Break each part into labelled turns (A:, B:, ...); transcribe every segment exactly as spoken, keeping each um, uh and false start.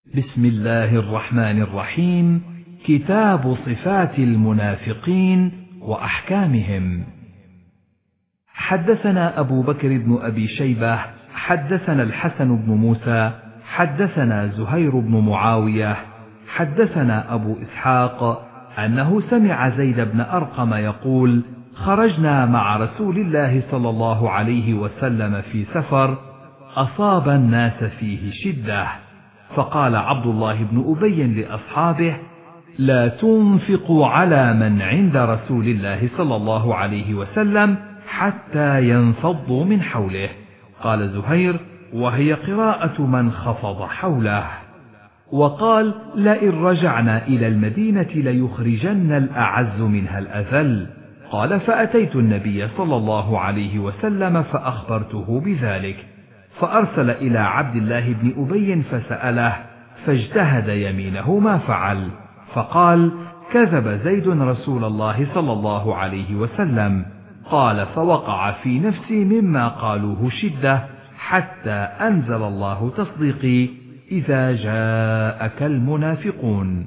A: بسم الله الرحمن الرحيم. كتاب صفات المنافقين وأحكامهم. حدثنا أبو بكر بن أبي شيبة حدثنا الحسن بن موسى حدثنا زهير بن معاوية حدثنا أبو إسحاق أنه سمع زيد بن أرقم يقول: خرجنا مع رسول الله صلى الله عليه وسلم في سفر أصاب الناس فيه شدة، فقال عبد الله بن أبي لأصحابه: لا تنفقوا على من عند رسول الله صلى الله عليه وسلم حتى ينفضوا من حوله. قال زهير: وهي قراءة من خفض حوله. وقال: لئن رجعنا إلى المدينة ليخرجن الأعز منها الأذل. قال: فأتيت النبي صلى الله عليه وسلم فأخبرته بذلك، فأرسل إلى عبد الله بن أبي فسأله، فاجتهد يمينه ما فعل، فقال: كذب زيد رسول الله صلى الله عليه وسلم. قال: فوقع في نفسي مما قالوه شدة، حتى أنزل الله تصديقي: إذا جاءك المنافقون.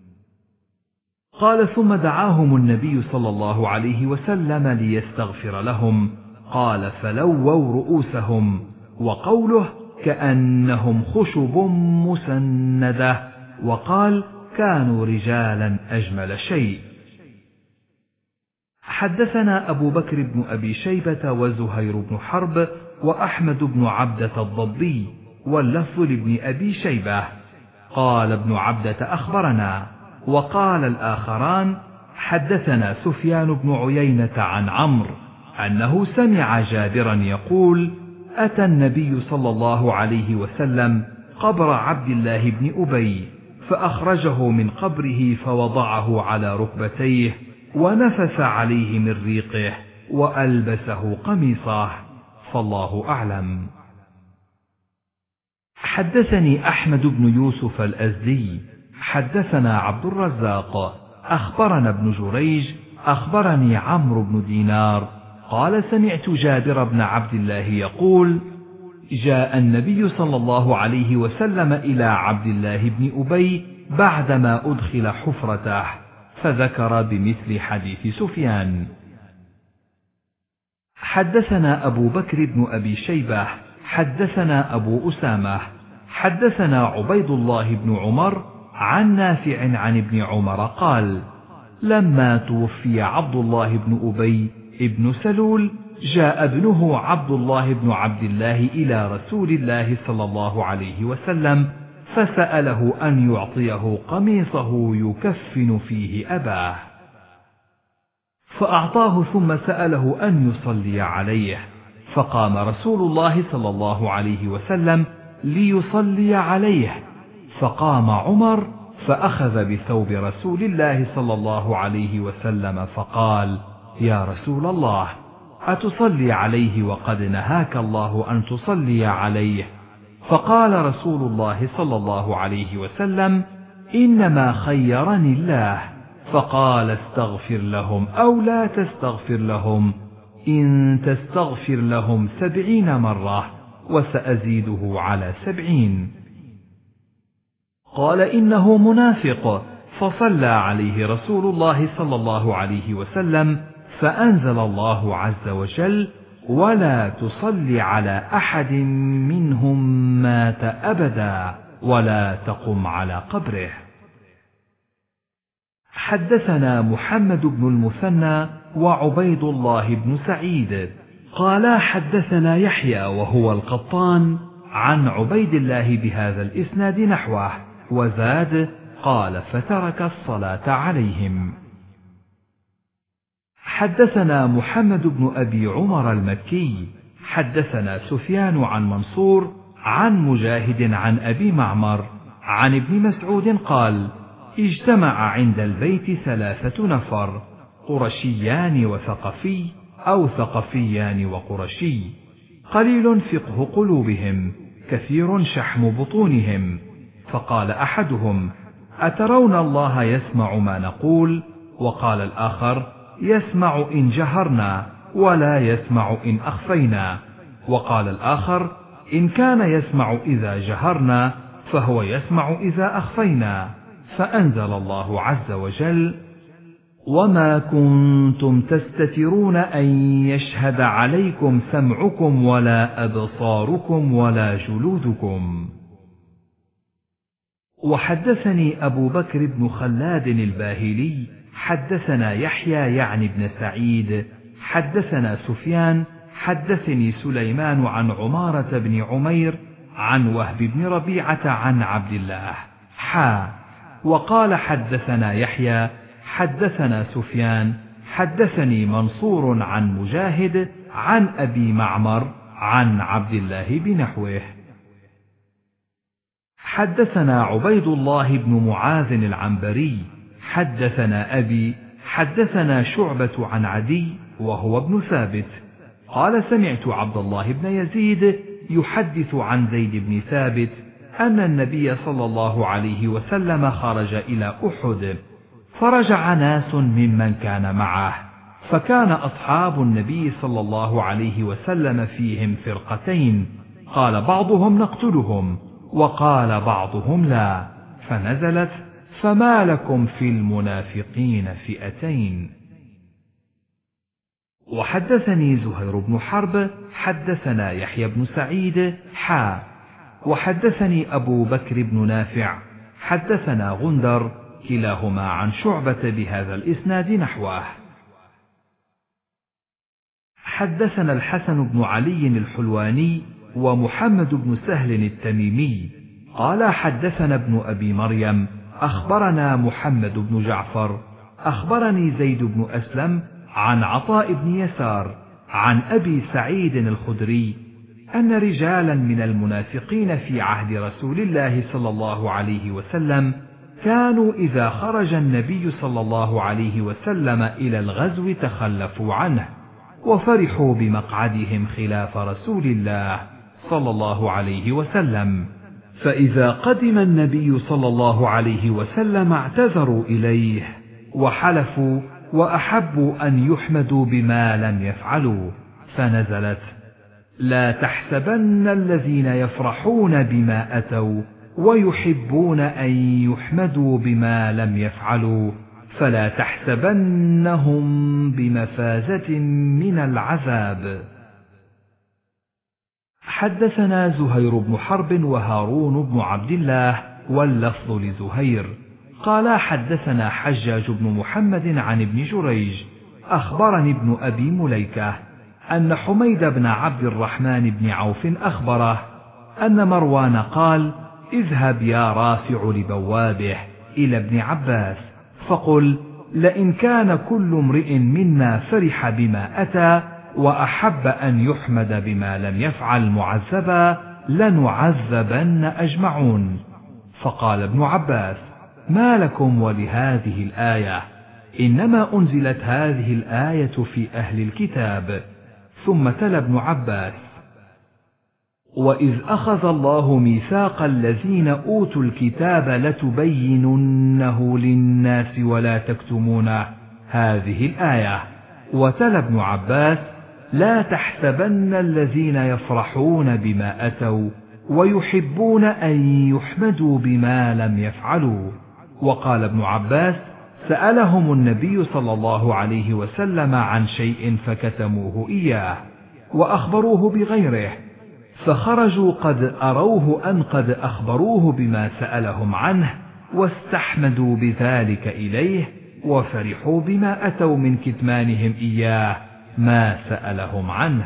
A: قال: ثم دعاهم النبي صلى الله عليه وسلم ليستغفر لهم. قال: فلووا رؤوسهم. وقوله: كأنهم خشب مسندة. وقال: كانوا رجالا أجمل شيء. حدثنا أبو بكر بن أبي شيبة وزهير بن حرب وأحمد بن عبدة الضبي، واللفظ لابن أبي شيبة. قال ابن عبدة: أخبرنا. وقال الآخران: حدثنا سفيان بن عيينة عن عمرو أنه سمع جابرا يقول: أتى النبي صلى الله عليه وسلم قبر عبد الله بن أبي، فأخرجه من قبره فوضعه على ركبتيه، ونفث عليه من ريقه، وألبسه قميصه، فالله أعلم. حدثني أحمد بن يوسف الأزدي حدثنا عبد الرزاق أخبرنا ابن جريج أخبرني عمرو بن دينار قال: سمعت جابر بن عبد الله يقول: جاء النبي صلى الله عليه وسلم إلى عبد الله بن أبي بعدما أدخل حفرته، فذكر بمثل حديث سفيان. حدثنا أبو بكر بن أبي شيبة حدثنا أبو أسامة حدثنا عبيد الله بن عمر عن نافع عن ابن عمر قال: لما توفي عبد الله بن أبي ابن سلول جاء ابنه عبد الله بن عبد الله إلى رسول الله صلى الله عليه وسلم، فسأله أن يعطيه قميصه يكفن فيه أباه، فأعطاه، ثم سأله أن يصلي عليه، فقام رسول الله صلى الله عليه وسلم ليصلي عليه، فقام عمر فأخذ بثوب رسول الله صلى الله عليه وسلم فقال: يا رسول الله، أتصلي عليه وقد نهاك الله أن تصلي عليه؟ فقال رسول الله صلى الله عليه وسلم: إنما خيرني الله. فقال: استغفر لهم أو لا تستغفر لهم، إن تستغفر لهم سبعين مرة وسأزيده على سبعين. قال: إنه منافق. فصلى عليه رسول الله صلى الله عليه وسلم، فأنزل الله عز وجل: ولا تصل على أحد منهم مات أبدا ولا تقم على قبره. حدثنا محمد بن المثنى وعبيد الله بن سعيد قالا حدثنا يحيى وهو القطان عن عبيد الله بهذا الإسناد نحوه، وزاد: قال: فترك الصلاة عليهم. حدثنا محمد بن أبي عمر المكي حدثنا سفيان عن منصور عن مجاهد عن أبي معمر عن ابن مسعود قال: اجتمع عند البيت ثلاثة نفر، قرشيان وثقفي، أو ثقفيان وقرشي، قليل فقه قلوبهم، كثير شحم بطونهم. فقال أحدهم: أترون الله يسمع ما نقول؟ وقال الآخر: يسمع إن جهرنا ولا يسمع إن أخفينا. وقال الآخر: إن كان يسمع إذا جهرنا فهو يسمع إذا أخفينا. فأنزل الله عز وجل: وما كنتم تستترون أن يشهد عليكم سمعكم ولا أبصاركم ولا جلودكم. وحدثني أبو بكر بن خلاد الباهلي حدثنا يحيى يعني بن سعيد حدثنا سفيان حدثني سليمان عن عمارة بن عمير عن وهب بن ربيعة عن عبد الله حا وقال حدثنا يحيى حدثنا سفيان حدثني منصور عن مجاهد عن أبي معمر عن عبد الله بنحوه. حدثنا عبيد الله بن معاذ العنبري حدثنا أبي حدثنا شعبة عن عدي وهو ابن ثابت قال سمعت عبد الله بن يزيد يحدث عن زيد بن ثابت أن النبي صلى الله عليه وسلم خرج إلى أحد، فرجع ناس ممن كان معه، فكان أصحاب النبي صلى الله عليه وسلم فيهم فرقتين، قال بعضهم نقتلهم وقال بعضهم لا، فنزلت: فما لكم في المنافقين فئتين. وحدثني زهير بن حرب حدثنا يحيى بن سعيد حا وحدثني أبو بكر بن نافع حدثنا غندر كلاهما عن شعبة بهذا الإسناد نحوه. حدثنا الحسن بن علي الحلواني ومحمد بن سهل التميمي قال حدثنا ابن أبي مريم أخبرنا محمد بن جعفر أخبرني زيد بن أسلم عن عطاء بن يسار عن أبي سعيد الخدري أن رجالا من المنافقين في عهد رسول الله صلى الله عليه وسلم كانوا إذا خرج النبي صلى الله عليه وسلم إلى الغزو تخلفوا عنه وفرحوا بمقعدهم خلاف رسول الله صلى الله عليه وسلم، فإذا قدم النبي صلى الله عليه وسلم اعتذروا إليه وحلفوا وأحبوا أن يحمدوا بما لم يفعلوا، فنزلت: لا تحسبن الذين يفرحون بما أتوا ويحبون أن يحمدوا بما لم يفعلوا فلا تحسبنهم بمفازة من العذاب. حدثنا زهير بن حرب وهارون بن عبد الله واللفظ لزهير قال حدثنا حجاج بن محمد عن ابن جريج أخبرني ابن أبي مليكة أن حميد بن عبد الرحمن بن عوف أخبره أن مروان قال: اذهب يا رافع لبوابه إلى ابن عباس فقل: لئن كان كل امرئ منا فرح بما أتى وأحب أن يحمد بما لم يفعل معذبا لنعذبن أجمعون. فقال ابن عباس: ما لكم ولهذه الآية؟ إنما أنزلت هذه الآية في أهل الكتاب. ثم تلا ابن عباس: وإذ أخذ الله ميثاق الذين أوتوا الكتاب لتبيننه للناس ولا تكتمونه، هذه الآية. وتلا ابن عباس: لا تحسبن الذين يفرحون بما أتوا ويحبون أن يحمدوا بما لم يفعلوا. وقال ابن عباس: سألهم النبي صلى الله عليه وسلم عن شيء فكتموه إياه وأخبروه بغيره، فخرجوا قد أروه أن قد أخبروه بما سألهم عنه واستحمدوا بذلك إليه وفرحوا بما أتوا من كتمانهم إياه ما سألهم عنه.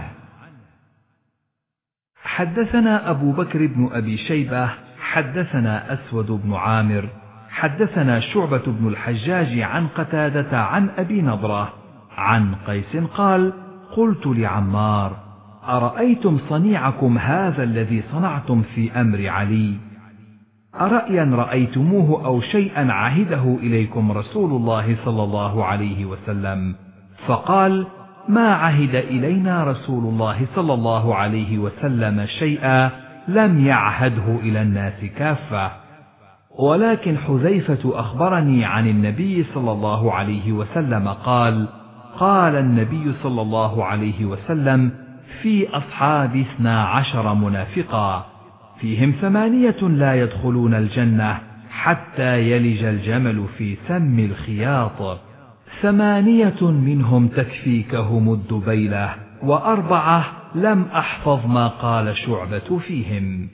A: حدثنا أبو بكر بن أبي شيبة حدثنا أسود بن عامر حدثنا شعبة بن الحجاج عن قتادة عن أبي نضرة عن قيس قال: قلت لعمار: أرأيتم صنيعكم هذا الذي صنعتم في أمر علي؟ أرأيا رأيتموه أو شيئا عهده إليكم رسول الله صلى الله عليه وسلم؟ فقال: ما عهد إلينا رسول الله صلى الله عليه وسلم شيئا لم يعهده إلى الناس كافة، ولكن حذيفة أخبرني عن النبي صلى الله عليه وسلم قال: قال النبي صلى الله عليه وسلم: في أصحاب اثنا عشر منافقا، فيهم ثمانية لا يدخلون الجنة حتى يلج الجمل في سم الخياط، ثمانية منهم تكفيكهم الدبيلة، وأربعة لم أحفظ ما قال شعبة فيهم.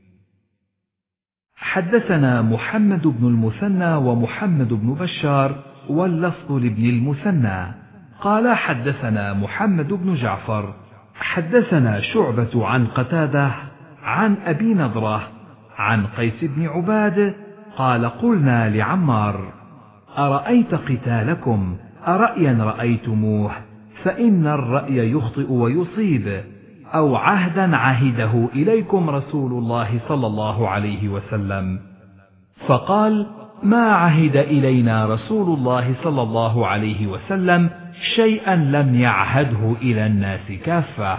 A: حدثنا محمد بن المثنى ومحمد بن بشار واللفظ لابن المثنى قال حدثنا محمد بن جعفر حدثنا شعبة عن قتادة عن أبي نضرة عن قيس بن عباد قال قلنا لعمار: أرأيت قتالكم أرأيا رأيتموه؟ فإن الرأي يخطئ ويصيب، أو عهدا عهده إليكم رسول الله صلى الله عليه وسلم؟ فقال: ما عهد إلينا رسول الله صلى الله عليه وسلم شيئا لم يعهده إلى الناس كافة.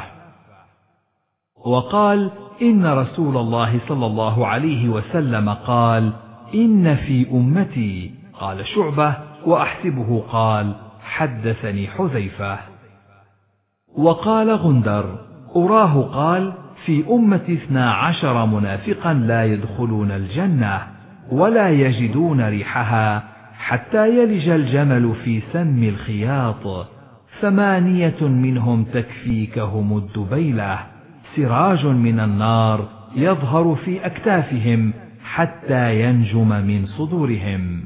A: وقال: إن رسول الله صلى الله عليه وسلم قال: إن في أمتي. قال شعبة وأحسبه قال: حدثني حذيفة. وقال غندر: أراه قال: في أمتي اثنا عشر منافقا لا يدخلون الجنة ولا يجدون ريحها حتى يلج الجمل في سم الخياط، ثمانية منهم تكفيكهم الدبيلة، سراج من النار يظهر في أكتافهم حتى ينجم من صدورهم.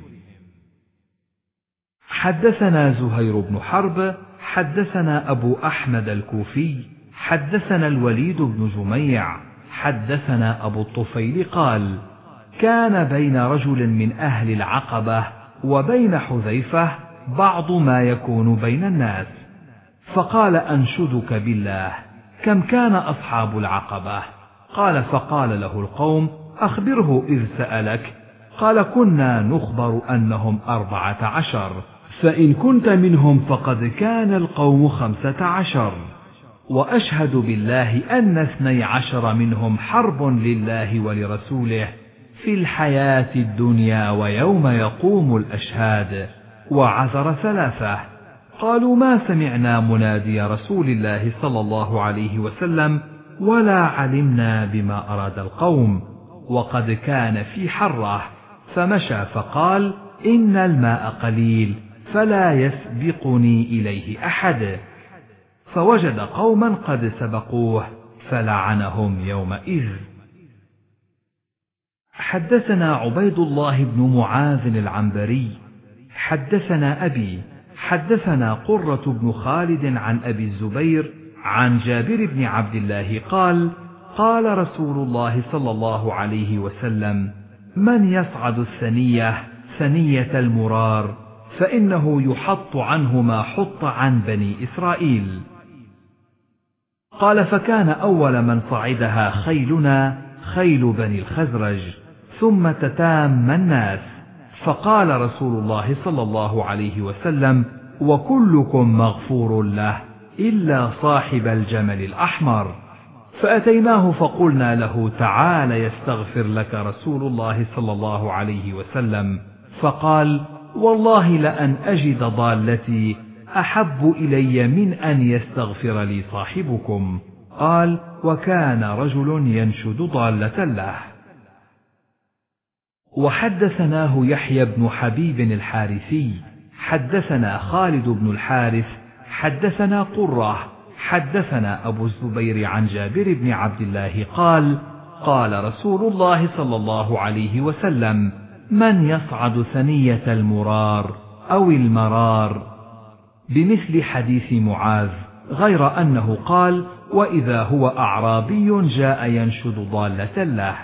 A: حدثنا زهير بن حرب حدثنا أبو أحمد الكوفي حدثنا الوليد بن جميع حدثنا أبو الطفيل قال: كان بين رجل من أهل العقبة وبين حذيفة بعض ما يكون بين الناس، فقال: أنشدك بالله، كم كان أصحاب العقبة؟ قال: فقال له القوم: أخبره إذ سألك. قال: كنا نخبر أنهم أربعة عشر، فإن كنت منهم فقد كان القوم خمسة عشر، وأشهد بالله أن اثني عشر منهم حرب لله ولرسوله في الحياة الدنيا ويوم يقوم الأشهاد. وعذر ثلاثة. قالوا: ما سمعنا منادي رسول الله صلى الله عليه وسلم ولا علمنا بما أراد القوم، وقد كان في حره، فمشى فقال: إن الماء قليل فلا يسبقني إليه أحد، فوجد قوما قد سبقوه فلعنهم يومئذ. حدثنا عبيد الله بن معاذ العنبري حدثنا أبي حدثنا قرة بن خالد عن أبي الزبير عن جابر بن عبد الله قال: قال رسول الله صلى الله عليه وسلم: من يصعد الثنية ثنية المرار فإنه يحط عنه ما حط عن بني إسرائيل. قال: فكان أول من صعدها خيلنا خيل بني الخزرج، ثم تتام الناس، فقال رسول الله صلى الله عليه وسلم: وكلكم مغفور له إلا صاحب الجمل الأحمر. فأتيناه فقلنا له: تعال يستغفر لك رسول الله صلى الله عليه وسلم. فقال: والله لأن أجد ضالتي أحب إلي من أن يستغفر لي صاحبكم. قال: وكان رجل ينشد ضالة له. وحدثناه يحيى بن حبيب الحارثي حدثنا خالد بن الحارث حدثنا قرة حدثنا أبو الزبير عن جابر بن عبد الله قال: قال رسول الله صلى الله عليه وسلم: من يصعد ثنية المرار أو المرار، بمثل حديث معاذ، غير أنه قال: وإذا هو أعرابي جاء ينشد ضالة له.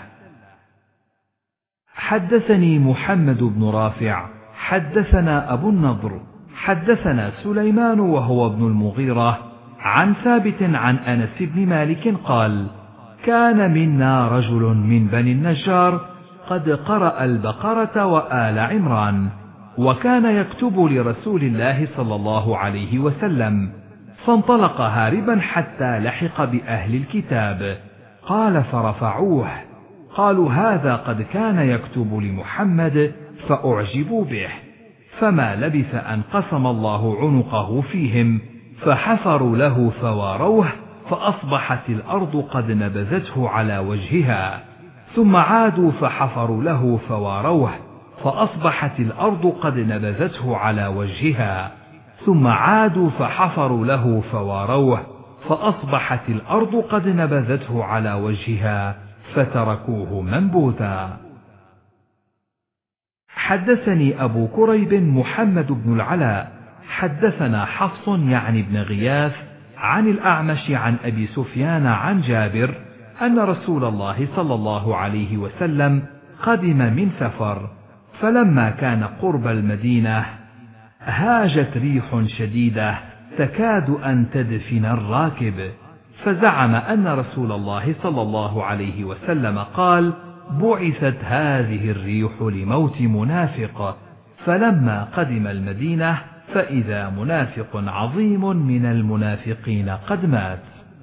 A: حدثني محمد بن رافع حدثنا أبو النضر حدثنا سليمان وهو ابن المغيرة عن ثابت عن أنس بن مالك قال: كان منا رجل من بني النجار قد قرأ البقرة وآل عمران، وكان يكتب لرسول الله صلى الله عليه وسلم، فانطلق هاربا حتى لحق بأهل الكتاب. قال: فرفعوه، قالوا: هذا قد كان يكتب لمحمد، فأعجبوا به، فما لبث أن قسم الله عنقه فيهم، فحفروا له فواروه، فأصبحت الأرض قد نبذته على وجهها، ثم عادوا فحفروا له فواروه، فأصبحت الأرض قد نبذته على وجهها، ثم عادوا فحفروا له فواروه، فأصبحت الأرض قد نبذته على وجهها، فتركوه منبوتا. حدثني أبو كريب محمد بن العلاء حدثنا حفص يعني بن غياث عن الأعمش عن أبي سفيان عن جابر أن رسول الله صلى الله عليه وسلم قدم من سفر، فلما كان قرب المدينة هاجت ريح شديدة تكاد أن تدفن الراكب، فزعم أن رسول الله صلى الله عليه وسلم قال: بعثت هذه الريح لموت منافق، فلما قدم المدينة فإذا منافق عظيم من المنافقين قد مات.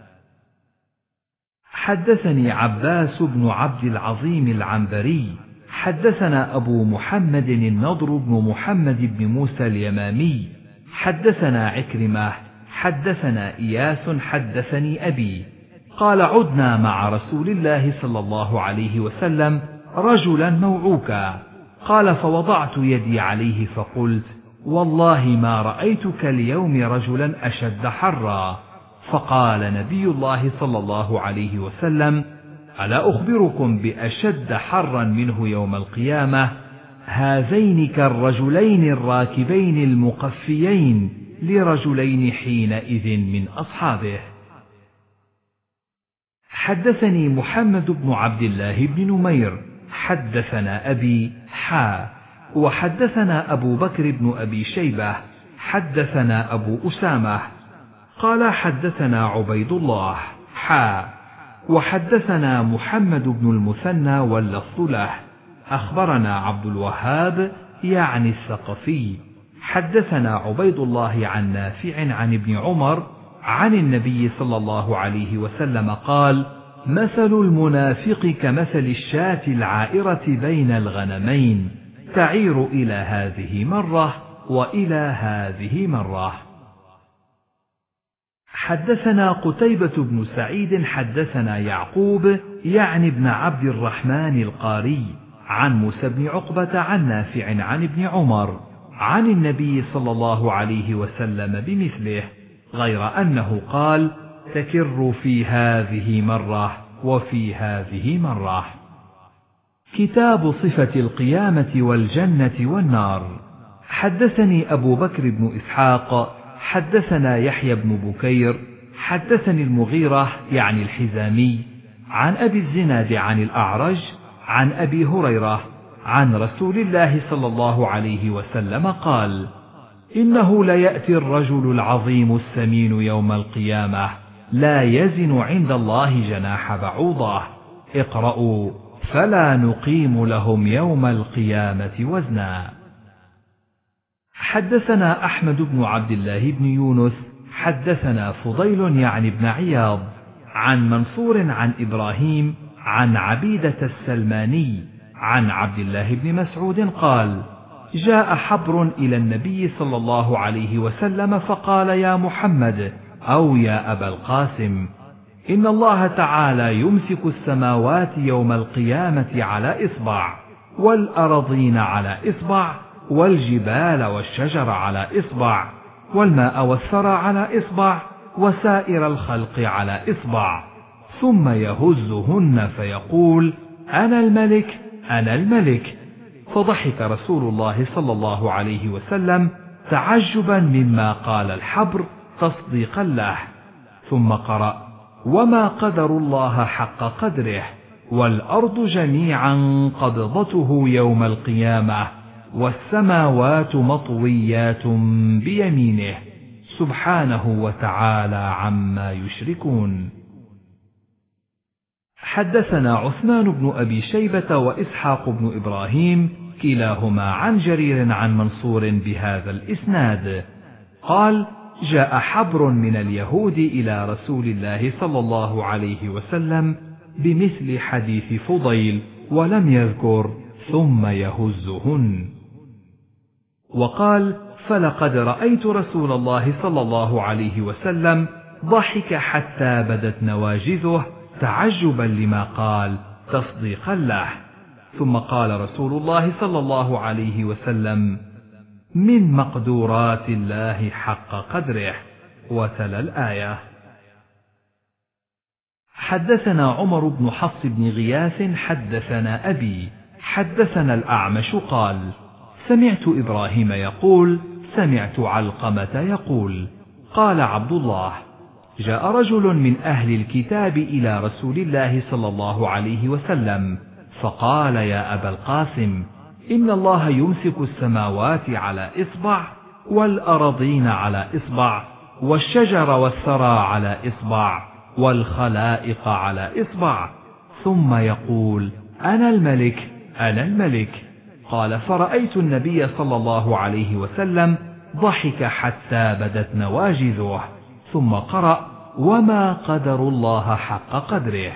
A: حدثني عباس بن عبد العظيم العنبري حدثنا أبو محمد النضر بن محمد بن موسى اليمامي حدثنا عكرمة حدثنا إياس حدثني أبي قال: عدنا مع رسول الله صلى الله عليه وسلم رجلا موعوكا، قال: فوضعت يدي عليه فقلت: والله ما رأيتك اليوم رجلا أشد حرا. فقال نبي الله صلى الله عليه وسلم: ألا أخبركم بأشد حرا منه يوم القيامة؟ هذين كالرجلين الراكبين المقفيين لرجلين حينئذ من أصحابه. حدثني محمد بن عبد الله بن نمير حدثنا أبي حا وحدثنا أبو بكر بن أبي شيبة حدثنا أبو أسامة قال: حدثنا عبيد الله حا وحدثنا محمد بن المثنى واللفظ له أخبرنا عبد الوهاب يعني الثقفي حدثنا عبيد الله عن نافع عن ابن عمر عن النبي صلى الله عليه وسلم قال: مثل المنافق كمثل الشاة العائرة بين الغنمين، تعير إلى هذه مرة وإلى هذه مرة. حدثنا قتيبة بن سعيد حدثنا يعقوب يعني ابن عبد الرحمن القاري عن موسى بن عقبة عن نافع عن ابن عمر عن النبي صلى الله عليه وسلم بمثله، غير أنه قال: تكر في هذه مرة وفي هذه مرة. كتاب صفة القيامة والجنة والنار. حدثني أبو بكر بن إسحاق حدثنا يحيى بن بكير حدثني المغيرة يعني الحزامي عن أبي الزناد عن الأعرج عن أبي هريرة عن رسول الله صلى الله عليه وسلم قال: إنه ليأتي الرجل العظيم السمين يوم القيامة لا يزن عند الله جناح بعوضة، اقرأوا فلا نقيم لهم يوم القيامة وزنا. حدثنا أحمد بن عبد الله بن يونس حدثنا فضيل يعني بن عياض عن منصور عن إبراهيم عن عبيدة السلماني عن عبد الله بن مسعود قال: جاء حبر إلى النبي صلى الله عليه وسلم فقال: يا محمد أو يا أبا القاسم، إن الله تعالى يمسك السماوات يوم القيامة على إصبع، والأرضين على إصبع، والجبال والشجر على إصبع، والماء والثرى على إصبع، وسائر الخلق على إصبع، ثم يهزهن فيقول: أنا الملك أنا الملك. فضحك رسول الله صلى الله عليه وسلم تعجبا مما قال الحبر تصديقا له، ثم قرأ: وما قدر الله حق قدره، والأرض جميعا قبضته يوم القيامة، والسماوات مطويات بيمينه سبحانه وتعالى عما يشركون. حدثنا عثمان بن أبي شيبة وإسحاق بن إبراهيم كلاهما عن جرير عن منصور بهذا الإسناد قال: جاء حبر من اليهود إلى رسول الله صلى الله عليه وسلم بمثل حديث فضيل ولم يذكر ثم يهزهن. وقال: فلقد رأيت رسول الله صلى الله عليه وسلم ضحك حتى بدت نواجذه تعجبا لما قال، تصديقا له. ثم قال رسول الله صلى الله عليه وسلم: من مقدورات الله حق قدره، وتلا الآية. حدثنا عمر بن حفص بن غياث حدثنا أبي حدثنا الأعمش قال: سمعت إبراهيم يقول: سمعت علقمة يقول: قال عبد الله: جاء رجل من أهل الكتاب إلى رسول الله صلى الله عليه وسلم فقال: يا أبا القاسم، إن الله يمسك السماوات على إصبع، والأرضين على إصبع، والشجر والثرى على إصبع، والخلائق على إصبع، ثم يقول: أنا الملك أنا الملك. قال: فرأيت النبي صلى الله عليه وسلم ضحك حتى بدت نواجذه، ثم قرأ: وما قدر الله حق قدره.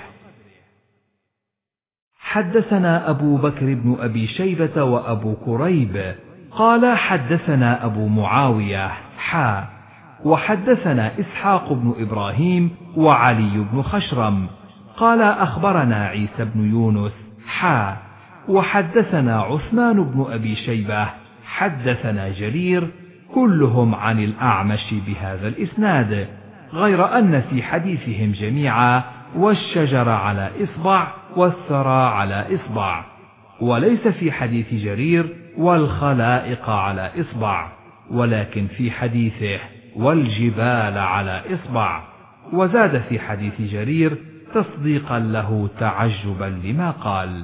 A: حدثنا أبو بكر بن أبي شيبة وأبو كريب قال: حدثنا أبو معاوية حا وحدثنا إسحاق بن إبراهيم وعلي بن خشرم قال: أخبرنا عيسى بن يونس حا وحدثنا عثمان بن أبي شيبة حدثنا جرير كلهم عن الأعمش بهذا الإسناد، غير أن في حديثهم جميعا والشجر على إصبع والثرى على إصبع، وليس في حديث جرير والخلائق على إصبع، ولكن في حديثه والجبال على إصبع، وزاد في حديث جرير تصديقا له تعجبا لما قال.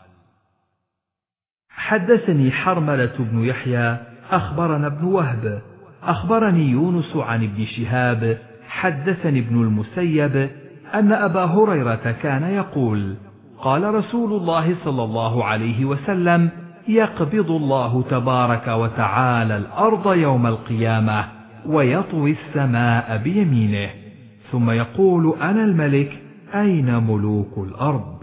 A: حدثني حرملة بن يحيى أخبرنا ابن وهب أخبرني يونس عن ابن شهاب حدثني ابن المسيب أن أبا هريرة كان يقول: قال رسول الله صلى الله عليه وسلم: يقبض الله تبارك وتعالى الأرض يوم القيامة ويطوي السماء بيمينه، ثم يقول: أنا الملك أين ملوك الأرض؟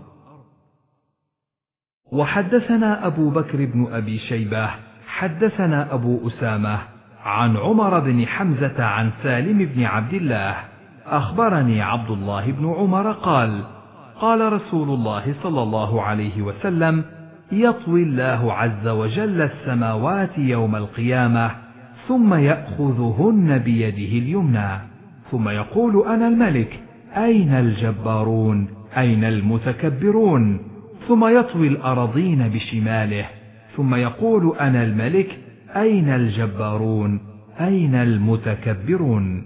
A: وحدثنا أبو بكر بن أبي شيبة حدثنا أبو أسامة عن عمر بن حمزة عن سالم بن عبد الله أخبرني عبد الله بن عمر قال: قال رسول الله صلى الله عليه وسلم: يطوي الله عز وجل السماوات يوم القيامة ثم يأخذهن بيده اليمنى، ثم يقول: أنا الملك أين الجبارون أين المتكبرون؟ ثم يطوي الأراضين بشماله، ثم يقول: أنا الملك أين الجبارون أين المتكبرون؟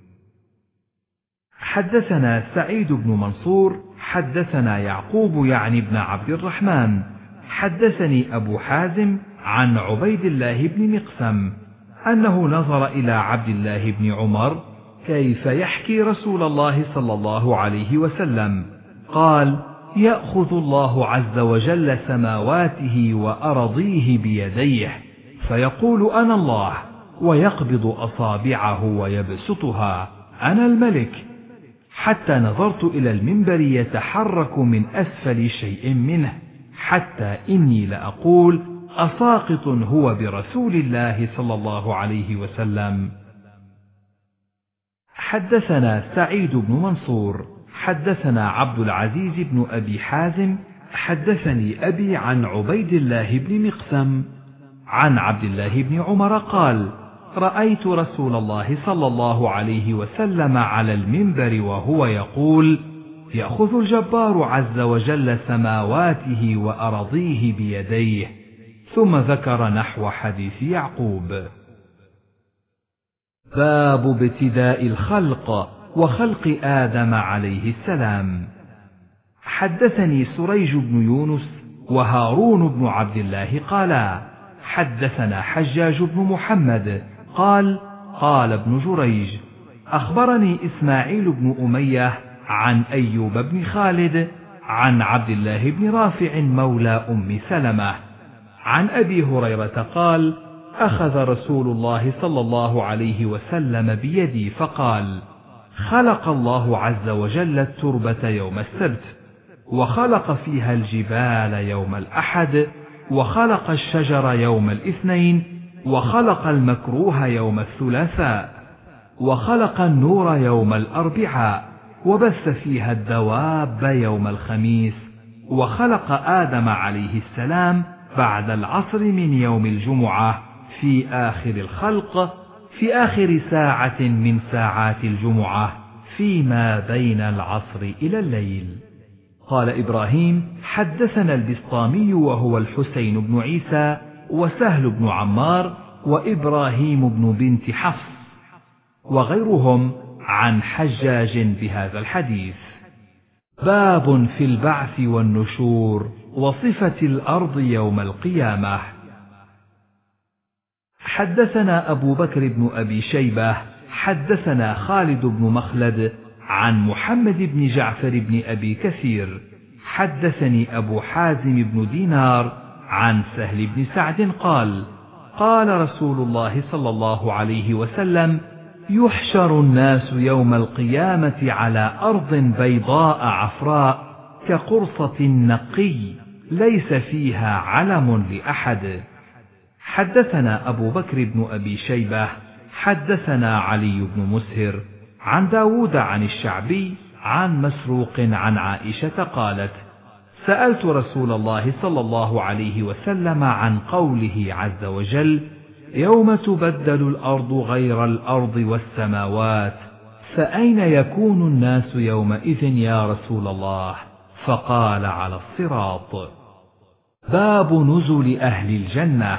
A: حدثنا سعيد بن منصور حدثنا يعقوب يعني بن عبد الرحمن حدثني أبو حازم عن عبيد الله بن مقسم أنه نظر إلى عبد الله بن عمر كيف يحكي رسول الله صلى الله عليه وسلم، قال: يأخذ الله عز وجل سماواته وأرضيه بيديه فيقول: أنا الله، ويقبض أصابعه ويبسطها: أنا الملك، حتى نظرت إلى المنبر يتحرك من أسفل شيء منه، حتى إني لأقول: أساقط هو برسول الله صلى الله عليه وسلم. حدثنا سعيد بن منصور حدثنا عبد العزيز بن أبي حازم حدثني أبي عن عبيد الله بن مقسم عن عبد الله بن عمر قال: رأيت رسول الله صلى الله عليه وسلم على المنبر وهو يقول: يأخذ الجبار عز وجل سماواته وأرضيه بيديه، ثم ذكر نحو حديث يعقوب. باب ابتداء الخلق وخلق آدم عليه السلام. حدثني سريج بن يونس وهارون بن عبد الله قالا: حدثنا حجاج بن محمد قال: قال ابن جريج: أخبرني إسماعيل بن أمية عن أيوب بن خالد عن عبد الله بن رافع مولى أم سلمة عن أبي هريرة قال: أخذ رسول الله صلى الله عليه وسلم بيدي فقال: خلق الله عز وجل التربة يوم السبت، وخلق فيها الجبال يوم الأحد، وخلق الشجر يوم الاثنين، وخلق المكروه يوم الثلاثاء، وخلق النور يوم الأربعاء، وبث فيها الدواب يوم الخميس، وخلق آدم عليه السلام بعد العصر من يوم الجمعة في آخر الخلق، في آخر ساعة من ساعات الجمعة فيما بين العصر إلى الليل. قال إبراهيم: حدثنا البسطامي وهو الحسين بن عيسى وسهل بن عمار وإبراهيم بن بنت حفص وغيرهم عن حجاج بهذا الحديث. باب في البعث والنشور وصفة الأرض يوم القيامة. حدثنا أبو بكر بن أبي شيبة حدثنا خالد بن مخلد عن محمد بن جعفر بن أبي كثير حدثني أبو حازم بن دينار عن سهل بن سعد قال: قال رسول الله صلى الله عليه وسلم: يحشر الناس يوم القيامة على أرض بيضاء عفراء كقرصة نقي ليس فيها علم لأحد. حدثنا أبو بكر بن أبي شيبة حدثنا علي بن مسهر عن داود عن الشعبي عن مسروق عن عائشة قالت: سألت رسول الله صلى الله عليه وسلم عن قوله عز وجل: يوم تبدل الأرض غير الأرض والسماوات، فأين يكون الناس يومئذ يا رسول الله؟ فقال: على الصراط. باب نزل أهل الجنة.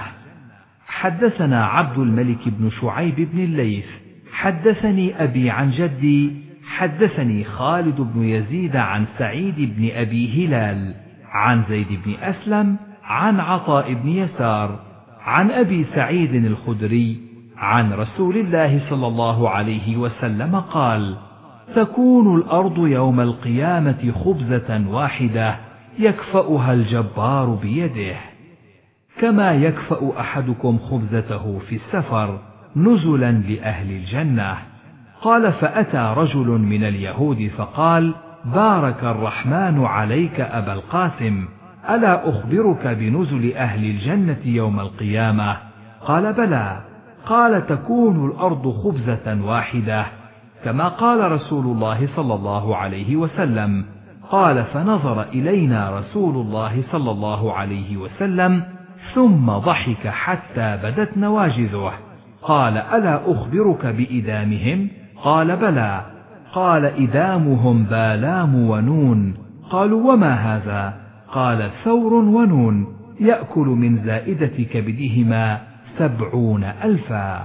A: حدثنا عبد الملك بن شعيب بن الليث حدثني أبي عن جدي حدثني خالد بن يزيد عن سعيد بن أبي هلال عن زيد بن أسلم عن عطاء بن يسار عن أبي سعيد الخدري عن رسول الله صلى الله عليه وسلم قال: تكون الأرض يوم القيامة خبزة واحدة يكفأها الجبار بيده، كما يكفأ أحدكم خبزته في السفر نزلا لأهل الجنة. قال: فأتى رجل من اليهود فقال: بارك الرحمن عليك أبا القاسم، ألا أخبرك بنزل أهل الجنة يوم القيامة؟ قال: بلى. قال: تكون الأرض خبزة واحدة كما قال رسول الله صلى الله عليه وسلم. قال: فنظر إلينا رسول الله صلى الله عليه وسلم ثم ضحك حتى بدت نواجذه. قال: ألا أخبرك بإدامهم؟ قال: بلى. قال: إدامهم بالام ونون. قالوا: وما هذا؟ قال: ثور ونون يأكل من زائدة كبدهما سبعون ألفا.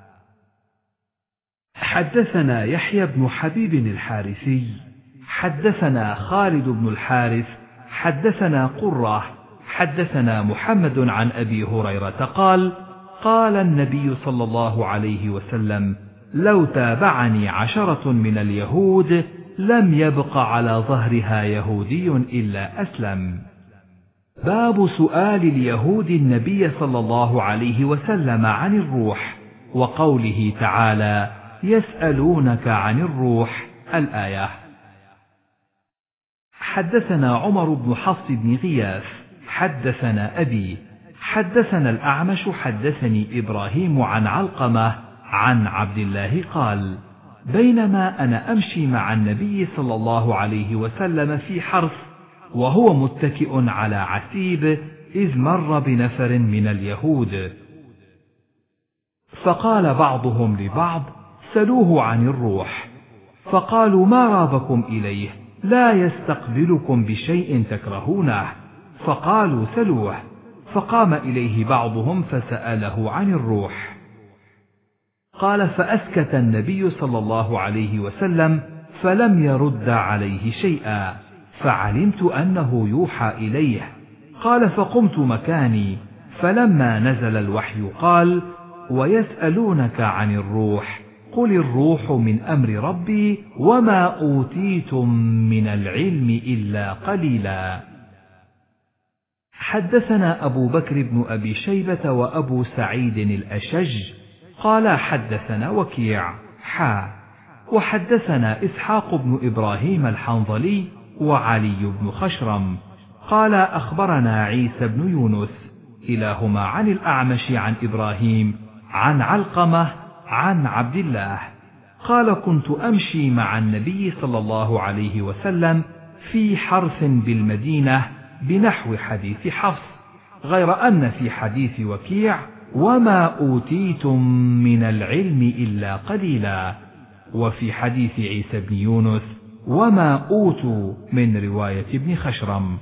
A: حدثنا يحيى بن حبيب الحارثي حدثنا خالد بن الحارث حدثنا قرة حدثنا محمد عن أبي هريرة قال: قال النبي صلى الله عليه وسلم: لو تابعني عشرة من اليهود لم يبق على ظهرها يهودي إلا أسلم. باب سؤال اليهود النبي صلى الله عليه وسلم عن الروح، وقوله تعالى: يسألونك عن الروح، الآية. حدثنا عمر بن حفص بن غياث حدثنا أبي حدثنا الأعمش حدثني إبراهيم عن علقمة عن عبد الله قال: بينما أنا أمشي مع النبي صلى الله عليه وسلم في حرث وهو متكئ على عتيب إذ مر بنفر من اليهود، فقال بعضهم لبعض: سلوه عن الروح. فقالوا: ما رابكم إليه؟ لا يستقبلكم بشيء تكرهونه. فقالوا: سلوه. فقام إليه بعضهم فسأله عن الروح. قال: فأسكت النبي صلى الله عليه وسلم فلم يرد عليه شيئا، فعلمت أنه يوحى إليه. قال: فقمت مكاني، فلما نزل الوحي قال: ويسألونك عن الروح، قل الروح من أمر ربي وما أوتيتم من العلم إلا قليلا. حدثنا أبو بكر بن أبي شيبة وأبو سعيد الأشج قال: حدثنا وكيع حا وحدثنا إسحاق بن إبراهيم الحنظلي وعلي بن خشرم قال: أخبرنا عيسى بن يونس كلاهما عن الأعمش عن إبراهيم عن علقمة عن عبد الله قال: كنت أمشي مع النبي صلى الله عليه وسلم في حرث بالمدينة بنحو حديث حفص، غير أن في حديث وكيع وما أوتيتم من العلم إلا قليلا، وفي حديث عيسى بن يونس وما أوتوا من رواية ابن خشرم.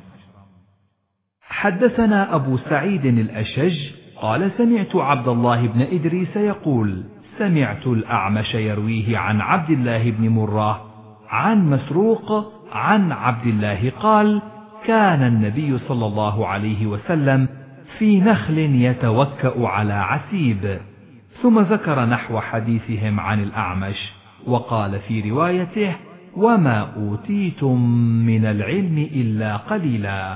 A: حدثنا أبو سعيد الأشج قال سمعت عبد الله بن إدريس يقول سمعت الأعمش يرويه عن عبد الله بن مرة عن مسروق عن عبد الله قال كان النبي صلى الله عليه وسلم في نخل يتوكأ على عسيب، ثم ذكر نحو حديثهم عن الأعمش، وقال في روايته وما أوتيتم من العلم إلا قليلا.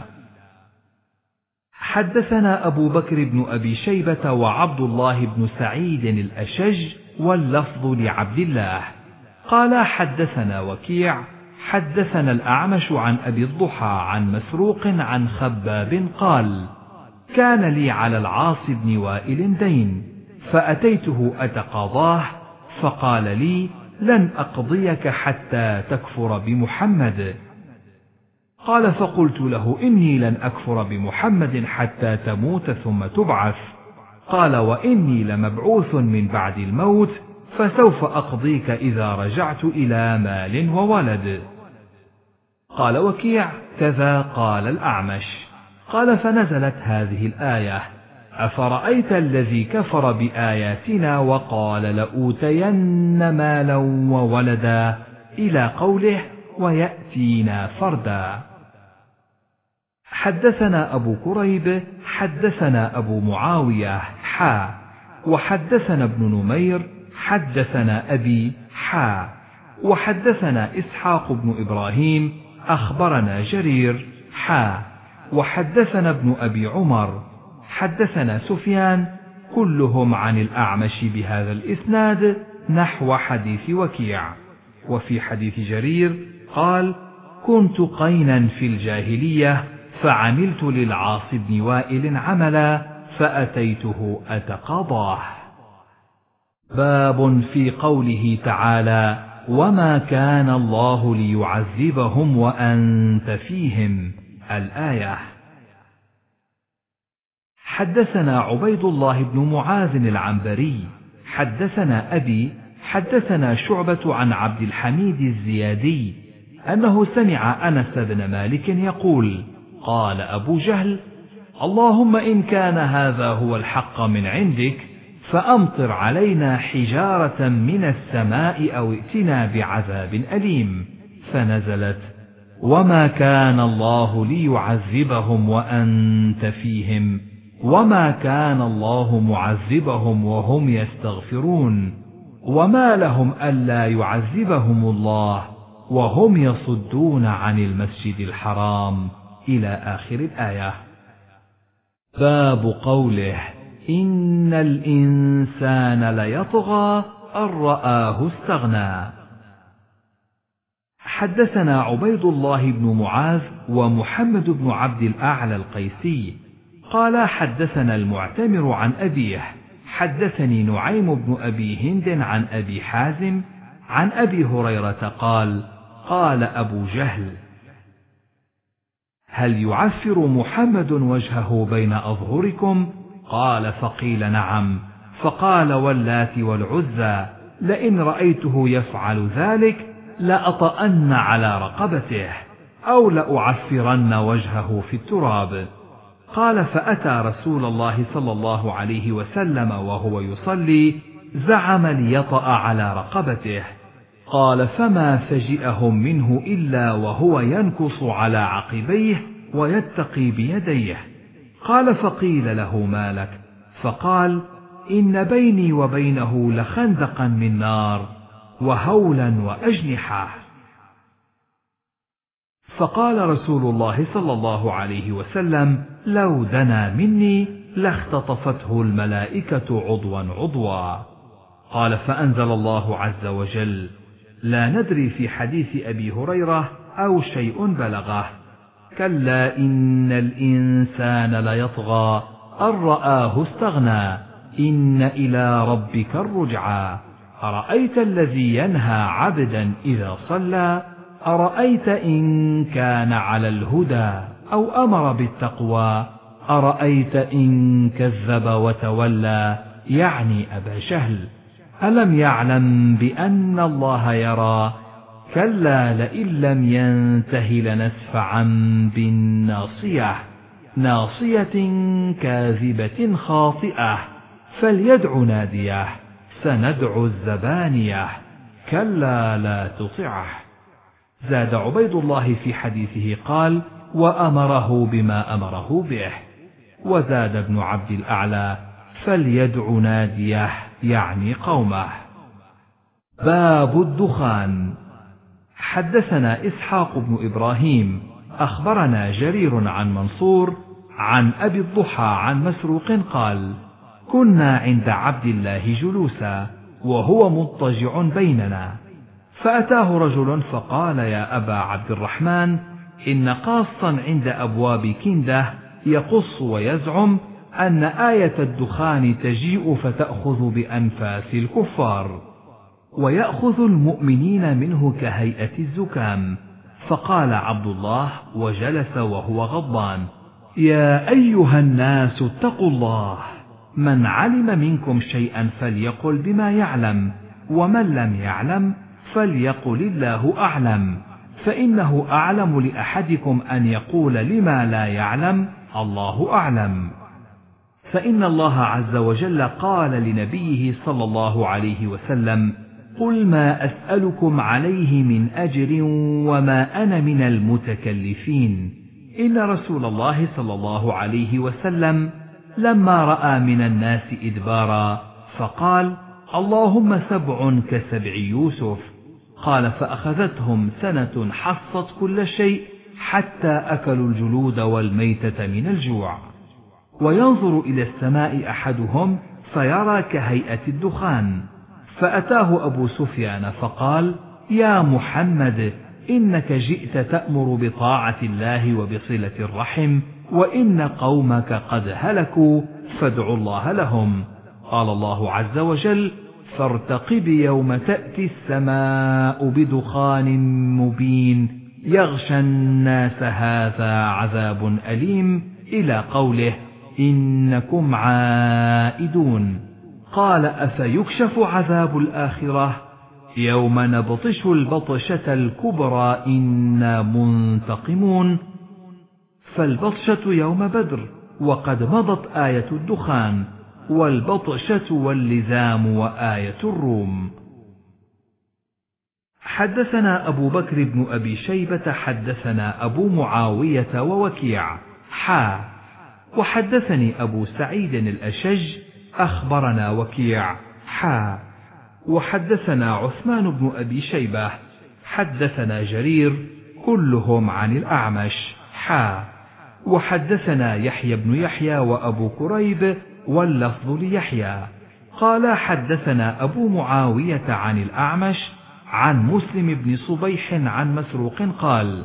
A: حدثنا أبو بكر بن أبي شيبة وعبد الله بن سعيد الأشج واللفظ لعبد الله قال حدثنا وكيع حدثنا الأعمش عن أبي الضحى عن مسروق عن خباب قال كان لي على العاص بن وائل دين فأتيته أتقاضاه فقال لي لن أقضيك حتى تكفر بمحمد. قال فقلت له إني لن أكفر بمحمد حتى تموت ثم تبعث. قال وإني لمبعوث من بعد الموت فسوف أقضيك إذا رجعت إلى مال وولد. قال وكيع كذا قال الأعمش. قال فنزلت هذه الآية أفرأيت الذي كفر بآياتنا وقال لأوتين مالا وولدا إلى قوله ويأتينا فردا. حدثنا أبو كريب حدثنا أبو معاوية حا وحدثنا ابن نمير حدثنا أبي حا وحدثنا إسحاق بن إبراهيم أخبرنا جرير حا وحدثنا ابن أبي عمر حدثنا سفيان كلهم عن الأعمش بهذا الإسناد نحو حديث وكيع. وفي حديث جرير قال كنت قينا في الجاهلية فعملت للعاص بن وائل عملا فأتيته أتقاضاه. باب في قوله تعالى وما كان الله ليعذبهم وأنت فيهم الآية. حدثنا عبيد الله بن معاذ العنبري حدثنا أبي حدثنا شعبة عن عبد الحميد الزيادي أنه سمع أنس بن مالك يقول قال أبو جهل اللهم إن كان هذا هو الحق من عندك فأمطر علينا حجارة من السماء أو ائتنا بعذاب أليم. فنزلت وما كان الله ليعذبهم وأنت فيهم وما كان الله معذبهم وهم يستغفرون وما لهم ألا يعذبهم الله وهم يصدون عن المسجد الحرام إلى آخر الآية. باب قوله إن الإنسان ليطغى أن رآه استغنى. حدثنا عبيد الله بن معاذ ومحمد بن عبد الأعلى القيسي قال حدثنا المعتمر عن أبيه حدثني نعيم بن أبي هند عن أبي حازم عن أبي هريرة قال قال أبو جهل هل يعفر محمد وجهه بين أظهركم؟ قال فقيل نعم. فقال واللات والعزى لئن رأيته يفعل ذلك لأطأن على رقبته أو لأعفرن وجهه في التراب. قال فأتى رسول الله صلى الله عليه وسلم وهو يصلي زعم ليطأ على رقبته. قال فما فجئهم منه إلا وهو ينكص على عقبيه ويتقي بيديه. قال فقيل له ما لك؟ فقال إن بيني وبينه لخندقا من نار وهولا وأجنحة. فقال رسول الله صلى الله عليه وسلم لو دنا مني لاختطفته الملائكة عضوا عضوا. قال فأنزل الله عز وجل لا ندري في حديث أبي هريرة أو شيء بلغه كلا إن الإنسان ليطغى أن رآه استغنى إن إلى ربك الرجعى. أرأيت الذي ينهى عبدا إذا صلى أرأيت إن كان على الهدى أو أمر بالتقوى أرأيت إن كذب وتولى يعني أبا جهل ألم يعلم بأن الله يرى كلا لئن لم ينته لنسفعا بالناصية ناصية كاذبة خاطئة فليدع ناديه سندع الزبانية كلا لا تطعه. زاد عبيد الله في حديثه قال وأمره بما أمره به. وزاد ابن عبد الأعلى فليدع ناديه يعني قومه. باب الدخان. حدثنا إسحاق بن إبراهيم أخبرنا جرير عن منصور عن أبي الضحى عن مسروق قال كنا عند عبد الله جلوسا وهو مضطجع بيننا فأتاه رجل فقال يا أبا عبد الرحمن إن قاصا عند أبواب كندة يقص ويزعم أن آية الدخان تجيء فتأخذ بأنفاس الكفار ويأخذ المؤمنين منه كهيئة الزكام. فقال عبد الله وجلس وهو غضبان يا أيها الناس اتقوا الله من علم منكم شيئا فليقل بما يعلم ومن لم يعلم فليقل الله أعلم فإنه أعلم لأحدكم أن يقول لما لا يعلم الله أعلم. فإن الله عز وجل قال لنبيه صلى الله عليه وسلم قل ما أسألكم عليه من أجر وما أنا من المتكلفين. إن رسول الله صلى الله عليه وسلم لما رأى من الناس إدبارا فقال اللهم سبع كسبع يوسف. قال فأخذتهم سنة حصت كل شيء حتى أكلوا الجلود والميتة من الجوع. وينظر إلى السماء أحدهم فيرى كهيئة الدخان فأتاه أبو سفيان فقال يا محمد إنك جئت تأمر بطاعة الله وبصلة الرحم وإن قومك قد هلكوا فادعوا الله لهم. قال الله عز وجل فارتقب يوم تأتي السماء بدخان مبين يغشى الناس هذا عذاب أليم إلى قوله إنكم عائدون. قال أفيكشف عذاب الآخرة يوم نبطش البطشة الكبرى إنا منتقمون. فالبطشة يوم بدر وقد مضت آية الدخان والبطشة واللزام وآية الروم. حدثنا أبو بكر بن أبي شيبة حدثنا أبو معاوية ووكيع حا وحدثني أبو سعيد الأشج أخبرنا وكيع حا وحدثنا عثمان بن أبي شيبة حدثنا جرير كلهم عن الأعمش حا وحدثنا يحيى بن يحيى وأبو كريب واللفظ ليحيى قال حدثنا أبو معاوية عن الأعمش عن مسلم بن صبيح عن مسروق قال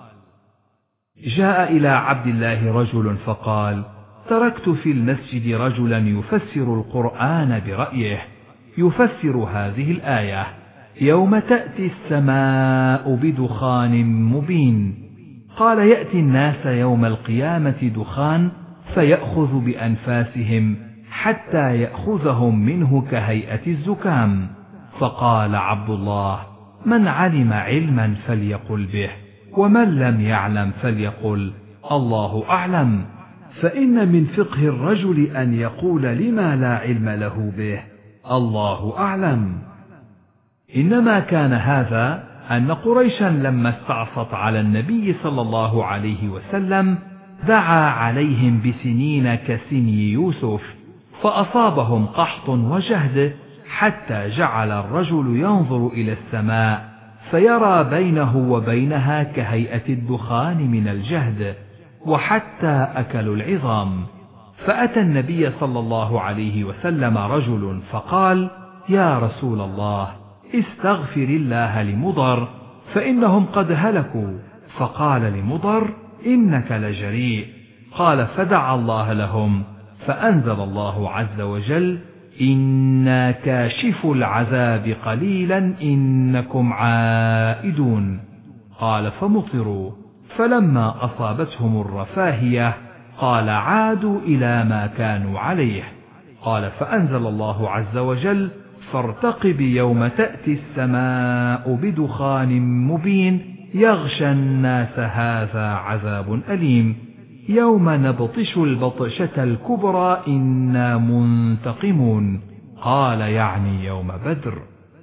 A: جاء إلى عبد الله رجل فقال تركت في المسجد رجلا يفسر القرآن برأيه يفسر هذه الآية يوم تأتي السماء بدخان مبين. قال يأتي الناس يوم القيامة دخان فيأخذ بأنفاسهم حتى يأخذهم منه كهيئة الزكام. فقال عبد الله من علم علما فليقل به ومن لم يعلم فليقل الله أعلم. فإن من فقه الرجل أن يقول لما لا علم له به الله أعلم. إنما كان هذا أن قريشا لما استعصت على النبي صلى الله عليه وسلم دعا عليهم بسنين كسني يوسف فأصابهم قحط وجهد حتى جعل الرجل ينظر إلى السماء فيرى بينه وبينها كهيئة الدخان من الجهد وحتى أكلوا العظام. فأتى النبي صلى الله عليه وسلم رجل فقال يا رسول الله استغفر الله لمضر فإنهم قد هلكوا. فقال لمضر إنك لجريء. قال فدعا الله لهم فأنزل الله عز وجل إنا كاشف العذاب قليلا إنكم عائدون. قال فمطروا، فلما أصابتهم الرفاهية قال عادوا إلى ما كانوا عليه. قال فأنزل الله عز وجل فارتقب يوم تأتي السماء بدخان مبين يغشى الناس هذا عذاب أليم يوم نبطش البطشة الكبرى إنا منتقمون. قال يعني يوم بدر.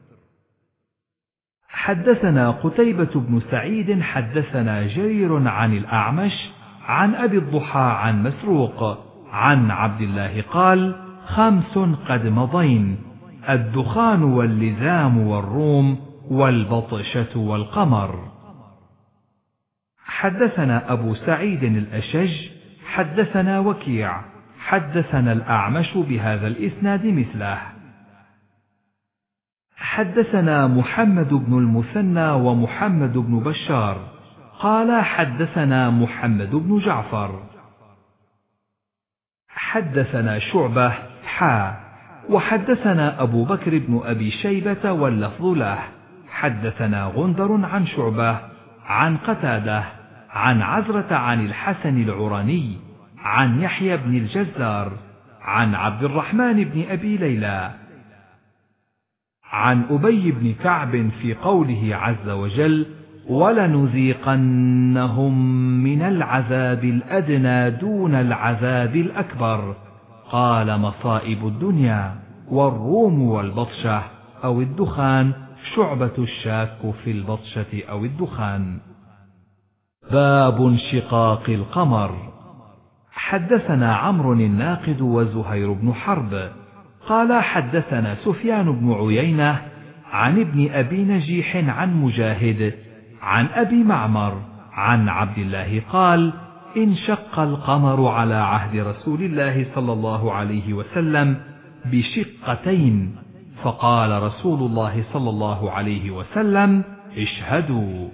A: حدثنا قتيبة بن سعيد حدثنا جرير عن الأعمش عن أبي الضحى عن مسروق عن عبد الله قال خمس قد مضين: الدخان واللزام والروم والبطشة والقمر. حدثنا أبو سعيد الأشج حدثنا وكيع حدثنا الأعمش بهذا الإسناد مثله. حدثنا محمد بن المثنى ومحمد بن بشار قال حدثنا محمد بن جعفر حدثنا شعبة حا وحدثنا أبو بكر بن أبي شيبة واللفظ له حدثنا غندر عن شعبة عن قتادة عن عزرة عن الحسن العراني عن يحيى بن الجزار عن عبد الرحمن بن أبي ليلى عن أبي بن كعب في قوله عز وجل: ولنذيقنهم من العذاب الأدنى دون العذاب الأكبر. قال: مصائب الدنيا والروم والبطشة أو الدخان. شعبة الشاك في البطشة أو الدخان. باب انشقاق القمر. حدثنا عمرو الناقد وزهير بن حرب قال حدثنا سفيان بن عيينة عن ابن أبي نجيح عن مجاهد عن أبي معمر عن عبد الله قال: انشق القمر على عهد رسول الله صلى الله عليه وسلم بشقتين، فقال رسول الله صلى الله عليه وسلم: اشهدوا.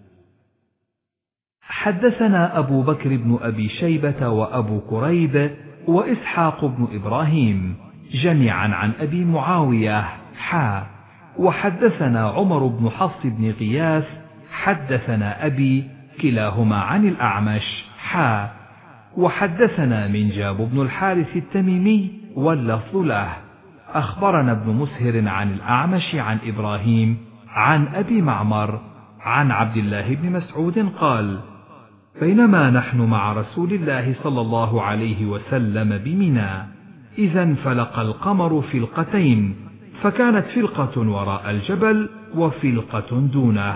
A: حدثنا أبو بكر بن أبي شيبة وأبو كريب وإسحاق بن إبراهيم جميعا عن أبي معاوية حا وحدثنا عمر بن حفص بن غياث حدثنا أبي كلاهما عن الأعمش حا وحدثنا منجاب بن الحارث التميمي واللفظ له أخبرنا ابن مسهر عن الأعمش عن إبراهيم عن أبي معمر عن عبد الله بن مسعود قال: بينما نحن مع رسول الله صلى الله عليه وسلم بمنى إذا انفلق القمر فلقتين، فكانت فلقة وراء الجبل وفلقة دونه،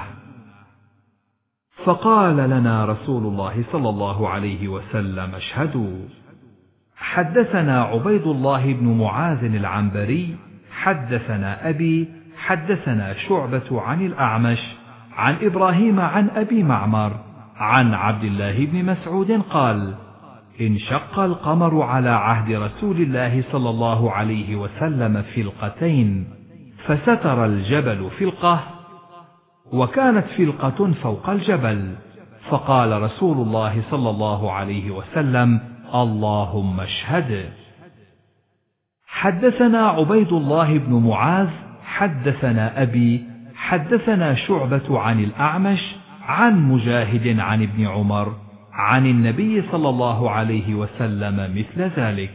A: فقال لنا رسول الله صلى الله عليه وسلم: اشهدوا. حدثنا عبيد الله بن معاذ العنبري حدثنا أبي حدثنا شعبة عن الأعمش عن إبراهيم عن أبي معمر عن عبد الله بن مسعود قال: انشق القمر على عهد رسول الله صلى الله عليه وسلم فلقتين، فستر الجبل فلقة، وكانت فلقة فوق الجبل، فقال رسول الله صلى الله عليه وسلم: اللهم اشهد. حدثنا عبيد الله بن معاذ حدثنا أبي حدثنا شعبة عن الأعمش عن مجاهد عن ابن عمر عن النبي صلى الله عليه وسلم مثل ذلك.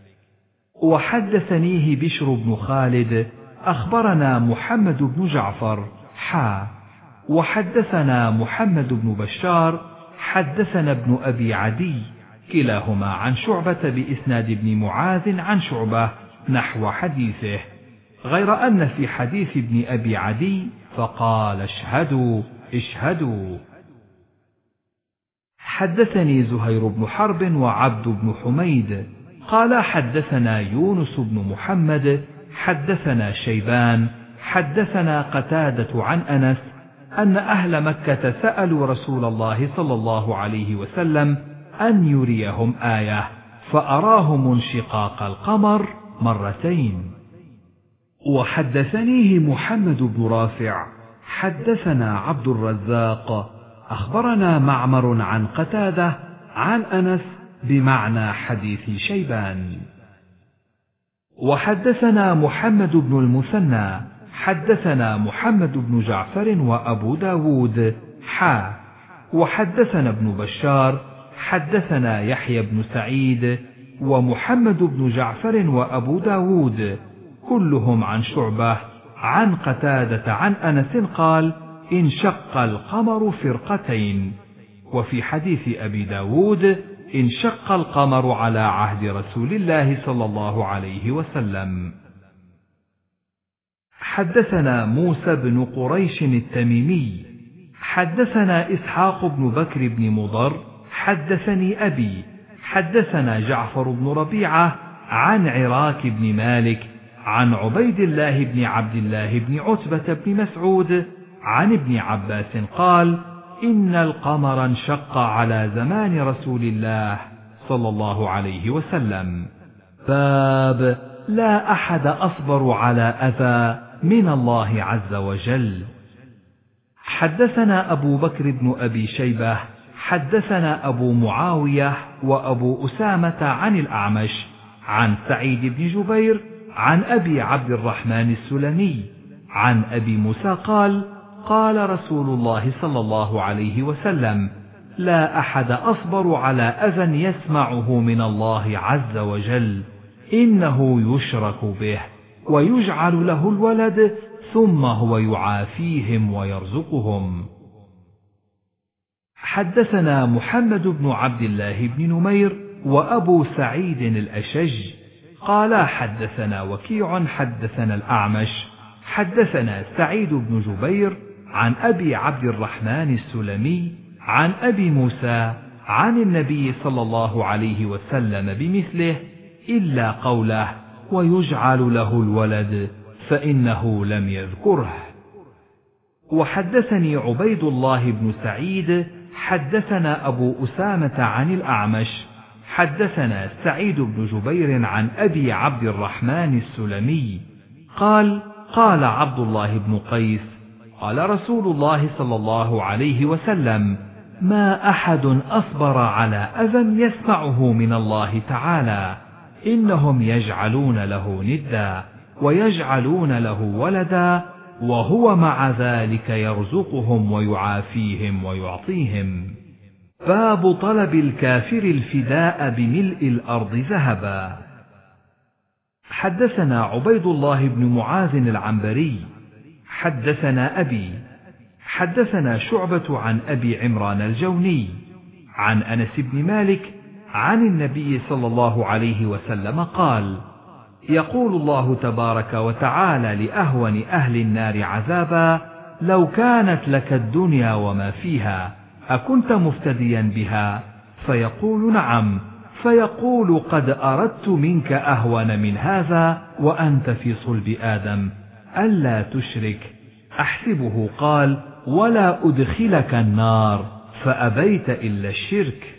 A: وحدثنيه بشر بن خالد أخبرنا محمد بن جعفر حا وحدثنا محمد بن بشار حدثنا ابن أبي عدي كلاهما عن شعبة بإسناد ابن معاذ عن شعبة نحو حديثه، غير أن في حديث ابن أبي عدي فقال: اشهدوا اشهدوا. حدثني زهير بن حرب وعبد بن حميد قال حدثنا يونس بن محمد حدثنا شيبان حدثنا قتادة عن أنس أن أهل مكة سألوا رسول الله صلى الله عليه وسلم أن يريهم آية، فأراهم انشقاق القمر مرتين. وحدثنيه محمد بن رافع حدثنا عبد الرزاق أخبرنا معمر عن قتادة عن أنس بمعنى حديث شيبان. وحدثنا محمد بن المثنى حدثنا محمد بن جعفر وأبو داود حا وحدثنا ابن بشار حدثنا يحيى بن سعيد ومحمد بن جعفر وأبو داود كلهم عن شعبة عن قتادة عن أنس قال انشق القمر فرقتين. وفي حديث أبي داود انشق القمر على عهد رسول الله صلى الله عليه وسلم. حدثنا موسى بن قريش التميمي حدثنا إسحاق بن بكر بن مضر حدثني أبي حدثنا جعفر بن ربيعة عن عراك بن مالك عن عبيد الله بن عبد الله بن عتبة بن مسعود عن ابن عباس قال إن القمر انشق على زمان رسول الله صلى الله عليه وسلم. باب لا أحد أصبر على أذى من الله عز وجل. حدثنا أبو بكر بن أبي شيبة حدثنا أبو معاوية وأبو أسامة عن الأعمش عن سعيد بن جبير عن أبي عبد الرحمن السلمي عن أبي موسى قال قال رسول الله صلى الله عليه وسلم لا أحد أصبر على أذى يسمعه من الله عز وجل إنه يشرك به ويجعل له الولد ثم هو يعافيهم ويرزقهم. حدثنا محمد بن عبد الله بن نمير وأبو سعيد الأشج قالا حدثنا وكيع حدثنا الأعمش حدثنا سعيد بن جبير عن أبي عبد الرحمن السلمي عن أبي موسى عن النبي صلى الله عليه وسلم بمثله إلا قوله ويجعل له الولد فإنه لم يذكره. وحدثني عبيد الله بن سعيد حدثنا أبو أسامة عن الأعمش حدثنا سعيد بن جبير عن أبي عبد الرحمن السلمي قال قال عبد الله بن قيس قال رسول الله صلى الله عليه وسلم ما أحد أصبر على أذى يسمعه من الله تعالى إنهم يجعلون له ندا ويجعلون له ولدا وهو مع ذلك يرزقهم ويعافيهم ويعطيهم. باب طلب الكافر الفداء بملء الأرض ذهبا. حدثنا عبيد الله بن معاذ العنبري حدثنا أبي حدثنا شعبة عن أبي عمران الجوني عن أنس بن مالك عن النبي صلى الله عليه وسلم قال يقول الله تبارك وتعالى لأهون أهل النار عذابا لو كانت لك الدنيا وما فيها أكنت مفتديا بها فيقول نعم فيقول قد أردت منك أهون من هذا وأنت في صلب آدم ألا تشرك أحسبه قال ولا أدخلك النار فأبيت إلا الشرك.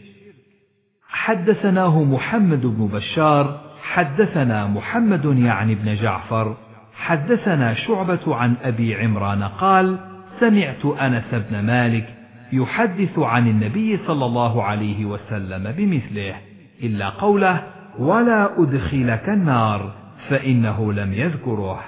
A: حدثناه محمد بن بشار حدثنا محمد يعني بن جعفر حدثنا شعبة عن أبي عمران قال سمعت أنس بن مالك يحدث عن النبي صلى الله عليه وسلم بمثله إلا قوله ولا أدخلك النار فإنه لم يذكره.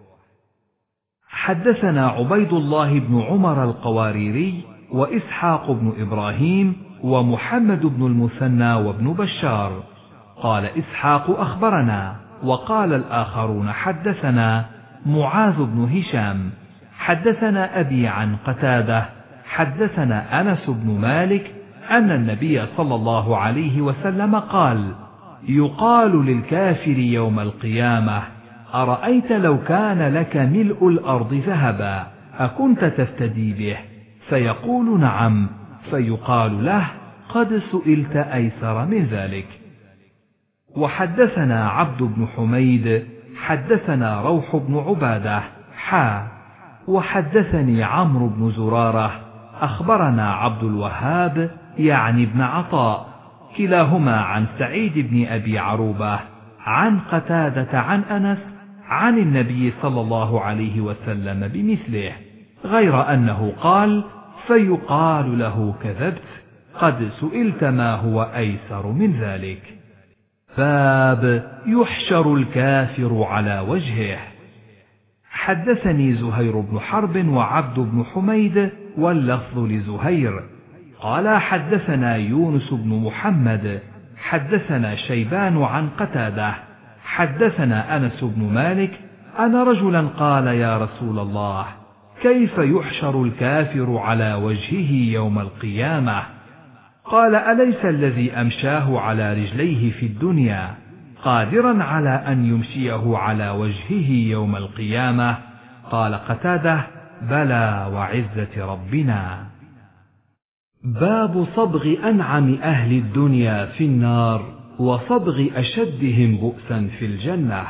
A: حدثنا عبيد الله بن عمر القواريري وإسحاق بن إبراهيم ومحمد بن المثنى وابن بشار قال إسحاق أخبرنا وقال الآخرون حدثنا معاذ بن هشام حدثنا أبي عن قتادة حدثنا أنس بن مالك أن النبي صلى الله عليه وسلم قال يقال للكافر يوم القيامة أرأيت لو كان لك ملء الأرض ذهبا أكنت تفتدي به فيقول نعم فيقال له قد سئلت أيسر من ذلك. وحدثنا عبد بن حميد حدثنا روح بن عبادة حا وحدثني عمرو بن زرارة أخبرنا عبد الوهاب يعني ابن عطاء كلاهما عن سعيد بن أبي عروبة عن قتادة عن أنس عن النبي صلى الله عليه وسلم بمثله غير أنه قال فيقال له كذبت قد سئلت ما هو أيسر من ذلك. باب يحشر الكافر على وجهه. حدثني زهير بن حرب وعبد بن حميد واللفظ لزهير قال حدثنا يونس بن محمد حدثنا شيبان عن قتادة حدثنا أنس بن مالك أن رجلا قال يا رسول الله كيف يحشر الكافر على وجهه يوم القيامة؟ قال أليس الذي أمشاه على رجليه في الدنيا قادرا على أن يمشيه على وجهه يوم القيامة؟ قال قتادة بلى وعزة ربنا. باب صبغ أنعم أهل الدنيا في النار وصبغ أشدهم بؤسا في الجنة.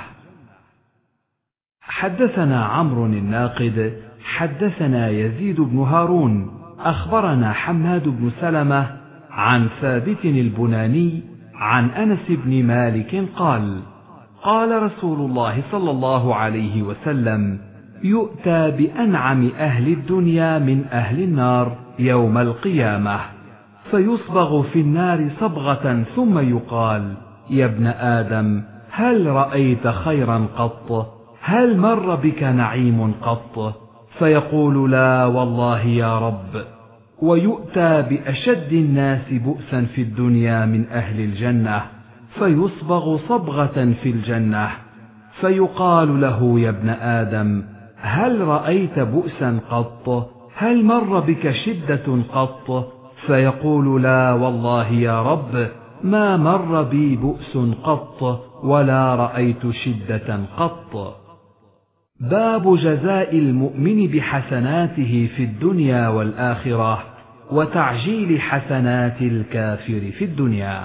A: حدثنا عمرو الناقد حدثنا يزيد بن هارون أخبرنا حماد بن سلمة عن ثابت البناني عن أنس بن مالك قال قال رسول الله صلى الله عليه وسلم يؤتى بأنعم أهل الدنيا من أهل النار يوم القيامة فيصبغ في النار صبغة ثم يقال يا ابن آدم هل رأيت خيرا قط؟ هل مر بك نعيم قط؟ فيقول لا والله يا رب. ويؤتى بأشد الناس بؤسا في الدنيا من أهل الجنة فيصبغ صبغة في الجنة فيقال له يا ابن آدم هل رأيت بؤسا قط؟ هل مر بك شدة قط؟ فيقول لا والله يا رب ما مر بي بؤس قط ولا رأيت شدة قط. باب جزاء المؤمن بحسناته في الدنيا والآخرة وتعجيل حسنات الكافر في الدنيا.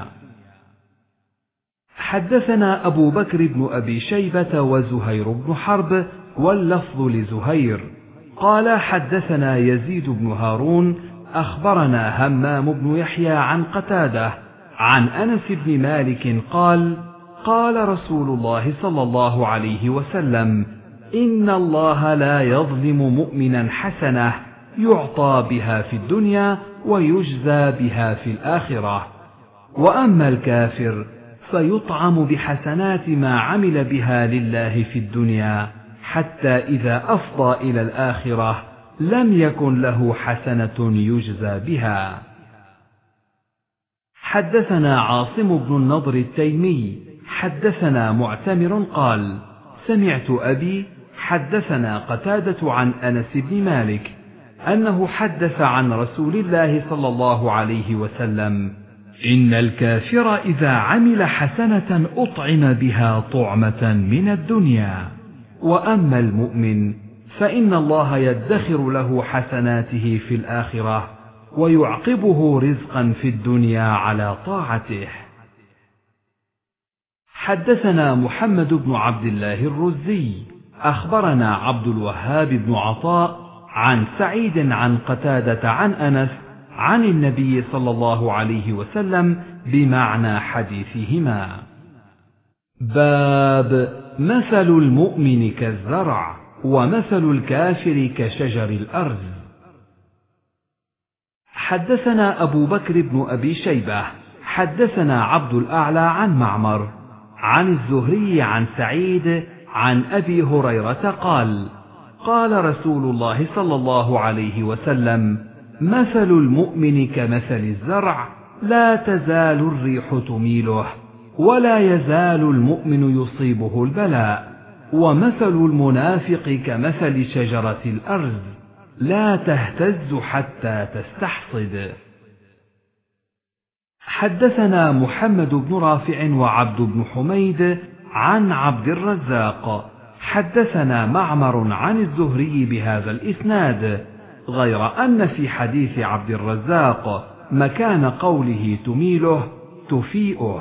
A: حدثنا أبو بكر بن أبي شيبة وزهير بن حرب واللفظ لزهير قال حدثنا يزيد بن هارون أخبرنا همام بن يحيى عن قتادة عن أنس بن مالك قال قال رسول الله صلى الله عليه وسلم إن الله لا يظلم مؤمنا حسنة يعطى بها في الدنيا ويجزى بها في الآخرة، وأما الكافر فيطعم بحسنات ما عمل بها لله في الدنيا حتى إذا أفضى إلى الآخرة لم يكن له حسنة يجزى بها. حدثنا عاصم بن النضر التيمي حدثنا معتمر قال سمعت أبي حدثنا قتادة عن أنس بن مالك أنه حدث عن رسول الله صلى الله عليه وسلم إن الكافر إذا عمل حسنة أطعم بها طعمة من الدنيا، وأما المؤمن فإن الله يدخر له حسناته في الآخرة ويعقبه رزقا في الدنيا على طاعته. حدثنا محمد بن عبد الله الرزي أخبرنا عبد الوهاب بن عطاء عن سعيد عن قتادة عن أنس عن النبي صلى الله عليه وسلم بمعنى حديثهما. باب مثل المؤمن كالزرع ومثل الكافر كشجر الأرز. حدثنا أبو بكر بن أبي شيبة حدثنا عبد الأعلى عن معمر عن الزهري عن سعيد عن أبي هريرة قال قال رسول الله صلى الله عليه وسلم مثل المؤمن كمثل الزرع لا تزال الريح تميله ولا يزال المؤمن يصيبه البلاء، ومثل المنافق كمثل شجرة الأرز لا تهتز حتى تستحصد. حدثنا محمد بن رافع وعبد بن حميد عن عبد الرزاق حدثنا معمر عن الزهري بهذا الإسناد، غير أن في حديث عبد الرزاق مكان قوله تميله تفيئه.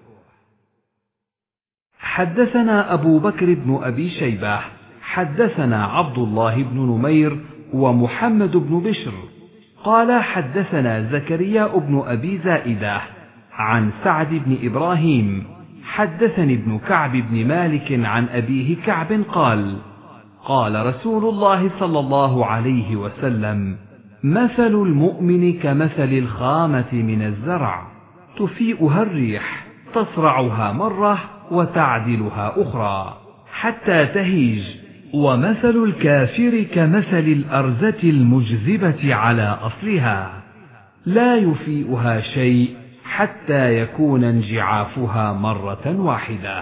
A: حدثنا أبو بكر بن أبي شيبة حدثنا عبد الله بن نمير ومحمد بن بشر قال حدثنا زكريا بن أبي زائدة عن سعد بن إبراهيم حدثني ابن كعب بن مالك عن أبيه كعب قال قال رسول الله صلى الله عليه وسلم مثل المؤمن كمثل الخامة من الزرع تفيئها الريح تصرعها مرة وتعدلها أخرى حتى تهيج ومثل الكافر كمثل الأرزة المجذبة على أصلها، لا يفيئها شيء حتى يكون انجعافها مرة واحدة.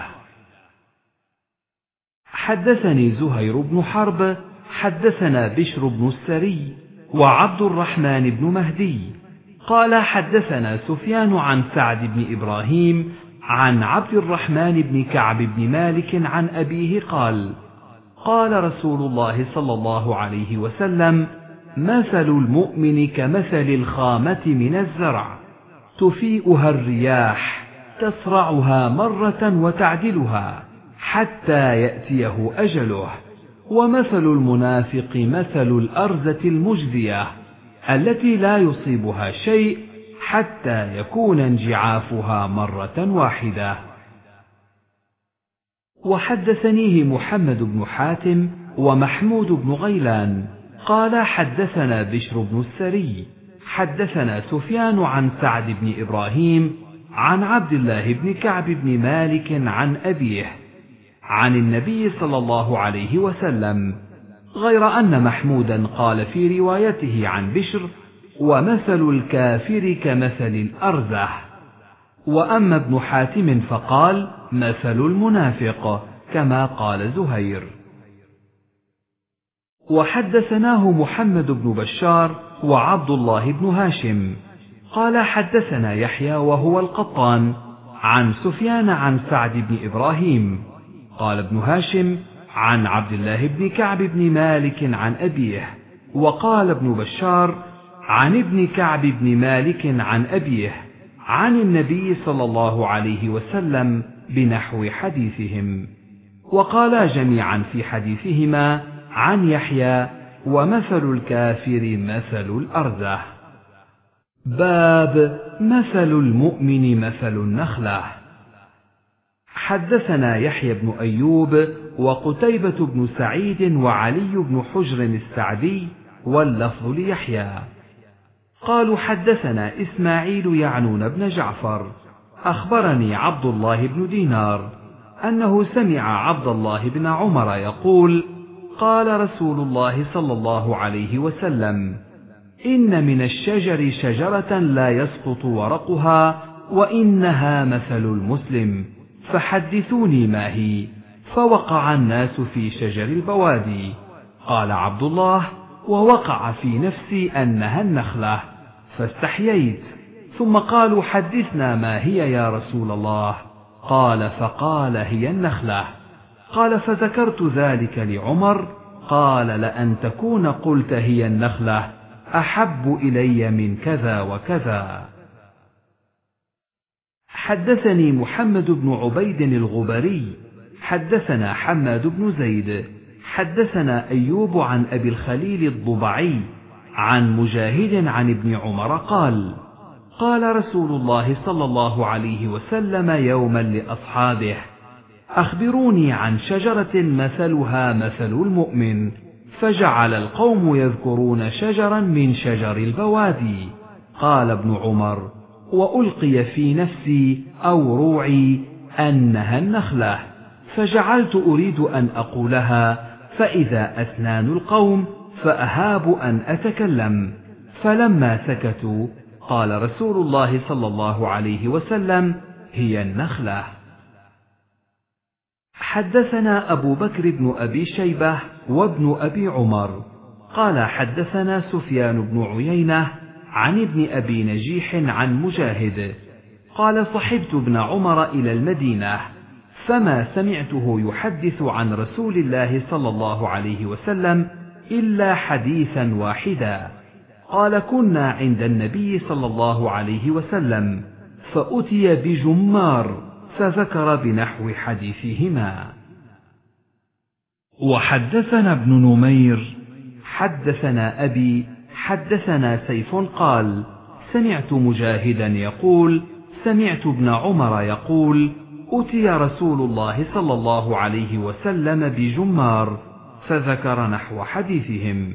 A: حدثني زهير بن حرب حدثنا بشر بن السري وعبد الرحمن بن مهدي قال حدثنا سفيان عن سعد بن إبراهيم عن عبد الرحمن بن كعب بن مالك عن أبيه قال: قال رسول الله صلى الله عليه وسلم: مثل المؤمن كمثل الخامة من الزرع، تفيئها الرياح تسرعها مرة وتعدلها حتى يأتيه أجله، ومثل المنافق مثل الأرزة المجزية التي لا يصيبها شيء حتى يكون انجعافها مرة واحدة. وحدثنيه محمد بن حاتم ومحمود بن غيلان قال حدثنا بشر بن السري حدثنا سفيان عن سعد بن إبراهيم عن عبد الله بن كعب بن مالك عن أبيه عن النبي صلى الله عليه وسلم، غير أن محمودا قال في روايته عن بشر: ومثل الكافر كمثل الأرزة. وأما ابن حاتم فقال: مثل المنافق، كما قال زهير. وحدثناه محمد بن بشار وعبد الله بن هاشم قال حدثنا يحيى وهو القطان عن سفيان عن سعد بن إبراهيم قال ابن هاشم عن عبد الله بن كعب بن مالك عن أبيه، وقال ابن بشار عن ابن كعب بن مالك عن أبيه عن النبي صلى الله عليه وسلم بنحو حديثهم، وقالا جميعا في حديثهما عن يحيى: ومثل الكافر مثل الأرزة. باب مثل المؤمن مثل النخلة. حدثنا يحيى بن أيوب وقتيبة بن سعيد وعلي بن حجر السعدي واللفظ ليحيى قالوا حدثنا إسماعيل يعنون بن جعفر أخبرني عبد الله بن دينار أنه سمع عبد الله بن عمر يقول: قال رسول الله صلى الله عليه وسلم: إن من الشجر شجرة لا يسقط ورقها وإنها مثل المسلم، فحدثوني ما هي. فوقع الناس في شجر البوادي. قال عبد الله: ووقع في نفسي أنها النخلة، فاستحييت. ثم قالوا: حدثنا ما هي يا رسول الله. قال: فقال: هي النخلة. قال: فذكرت ذلك لعمر. قال: لأن تكون قلت هي النخلة أحب إلي من كذا وكذا. حدثني محمد بن عبيد الغبري حدثنا حماد بن زيد حدثنا أيوب عن أبي الخليل الضبعي عن مجاهد عن ابن عمر قال: قال رسول الله صلى الله عليه وسلم يوما لأصحابه: أخبروني عن شجرة مثلها مثل المؤمن. فجعل القوم يذكرون شجرا من شجر البوادي. قال ابن عمر: وألقي في نفسي أو روعي أنها النخلة، فجعلت أريد أن أقولها، فإذا أسنان القوم فأهاب أن أتكلم. فلما سكتوا قال رسول الله صلى الله عليه وسلم: هي النخلة. حدثنا أبو بكر بن أبي شيبة وابن أبي عمر قال حدثنا سفيان بن عيينة عن ابن أبي نجيح عن مجاهد قال: صحبت ابن عمر إلى المدينة، فما سمعته يحدث عن رسول الله صلى الله عليه وسلم إلا حديثا واحدا. قال: كنا عند النبي صلى الله عليه وسلم فأتي بجمار، فذكر بنحو حديثهما. وحدثنا ابن نمير حدثنا أبي حدثنا سيف قال: سمعت مجاهدا يقول: سمعت ابن عمر يقول: أتي رسول الله صلى الله عليه وسلم بجمار، فذكر نحو حديثهم.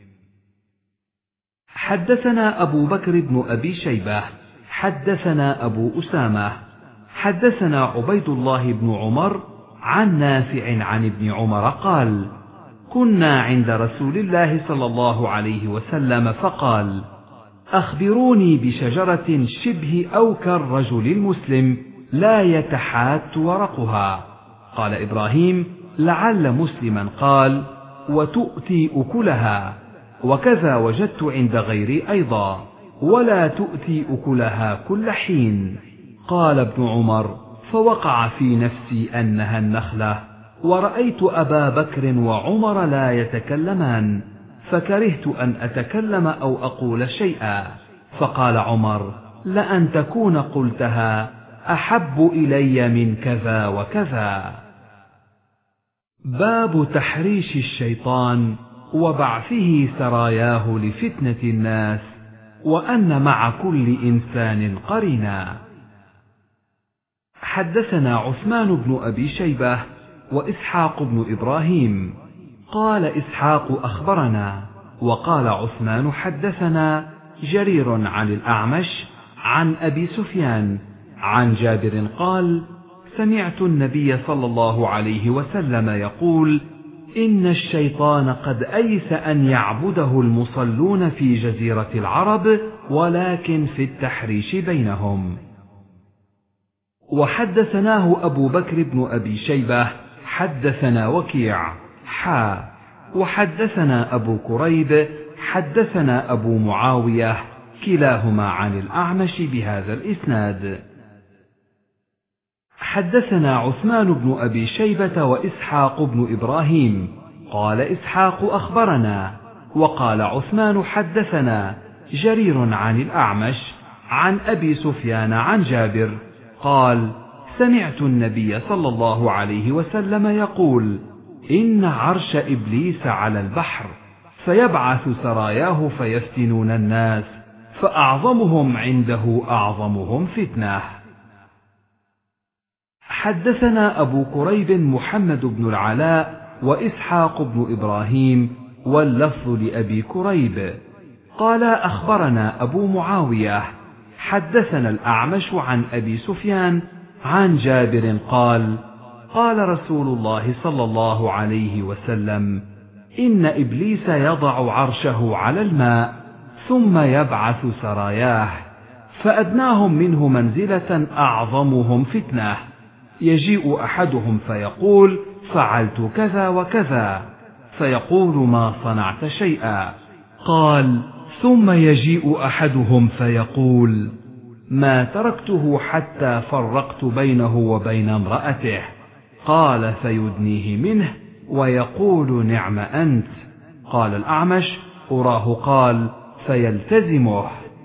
A: حدثنا أبو بكر بن أبي شيبة حدثنا أبو أسامة حدثنا عبيد الله بن عمر عن نافع عن ابن عمر قال: كنا عند رسول الله صلى الله عليه وسلم فقال: أخبروني بشجرة شبه أوكى الرجل المسلم لا يتحات ورقها. قال إبراهيم: لعل مسلما قال: وتؤتي أكلها. وكذا وجدت عند غيري أيضا: ولا تؤتي أكلها كل حين. قال ابن عمر: فوقع في نفسي أنها النخلة، ورأيت أبا بكر وعمر لا يتكلمان، فكرهت أن أتكلم أو أقول شيئا، فقال عمر: لأن تكون قلتها أحب إلي من كذا وكذا. باب تحريش الشيطان وبعثه سراياه لفتنة الناس، وأن مع كل إنسان قرينا. حدثنا عثمان بن أبي شيبة وإسحاق بن إبراهيم. قال إسحاق: أخبرنا. وقال عثمان: حدثنا جرير عن الأعمش عن أبي سفيان عن جابر قال: سمعت النبي صلى الله عليه وسلم يقول: إن الشيطان قد أيس أن يعبده المصلون في جزيرة العرب، ولكن في التحريش بينهم. وحدثناه أبو بكر بن أبي شيبة حدثنا وكيع حا وحدثنا أبو كريب حدثنا أبو معاوية كلاهما عن الأعمش بهذا الإسناد. حدثنا عثمان بن أبي شيبة وإسحاق بن إبراهيم. قال إسحاق: أخبرنا. وقال عثمان: حدثنا جرير عن الأعمش عن أبي سفيان عن جابر قال: سمعت النبي صلى الله عليه وسلم يقول: إن عرش إبليس على البحر، فيبعث سراياه فيفتنون الناس، فأعظمهم عنده أعظمهم فتنة. حدثنا أبو كريب محمد بن العلاء وإسحاق بن إبراهيم، واللفظ لأبي كريب. قال: أخبرنا أبو معاوية حدثنا الأعمش عن أبي سفيان عن جابر قال: قال رسول الله صلى الله عليه وسلم: إن إبليس يضع عرشه على الماء، ثم يبعث سراياه، فأدناهم منه منزلة أعظمهم فتنة، يجيء أحدهم فيقول: فعلت كذا وكذا، فيقول: ما صنعت شيئا. قال: ثم يجيء أحدهم فيقول: ما تركته حتى فرقت بينه وبين امرأته. قال: فيدنيه منه ويقول: نعم أنت. قال الأعمش: أراه قال: فيلتزمه.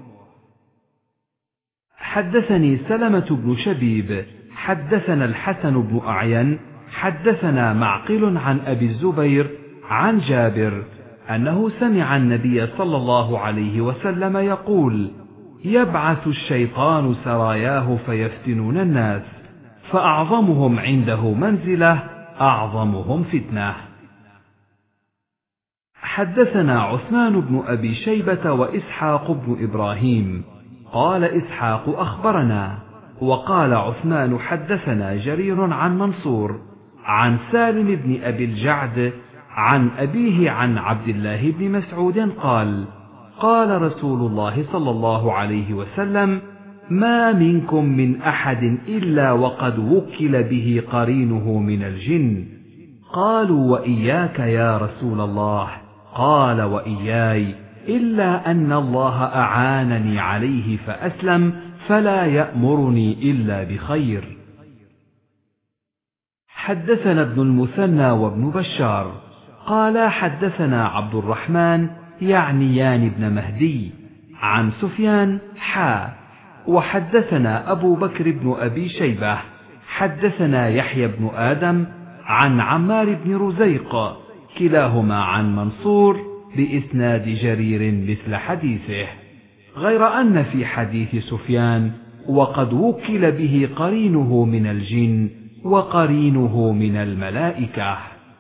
A: حدثني سلمة بن شبيب حدثنا الحسن بن أعين حدثنا معقل عن أبي الزبير عن جابر أنه سمع النبي صلى الله عليه وسلم يقول: يبعث الشيطان سراياه فيفتنون الناس، فأعظمهم عنده منزلة أعظمهم فتنة. حدثنا عثمان بن أبي شيبة وإسحاق بن إبراهيم. قال إسحاق: أخبرنا. وقال عثمان: حدثنا جرير عن منصور عن سالم بن أبي الجعد عن أبيه عن عبد الله بن مسعود قال: قال رسول الله صلى الله عليه وسلم: ما منكم من أحد إلا وقد وكل به قرينه من الجن. قالوا: وإياك يا رسول الله؟ قال: وإياي، إلا أن الله أعانني عليه فأسلم، فلا يأمرني إلا بخير. حدثنا ابن المثنى وابن بشار قال: حدثنا عبد الرحمن يعني يان بن مهدي عن سفيان حا وحدثنا أبو بكر بن أبي شيبة حدثنا يحيى بن آدم عن عمار بن رزيق كلاهما عن منصور بإسناد جرير مثل حديثه، غير أن في حديث سفيان: وقد وكل به قرينه من الجن وقرينه من الملائكة.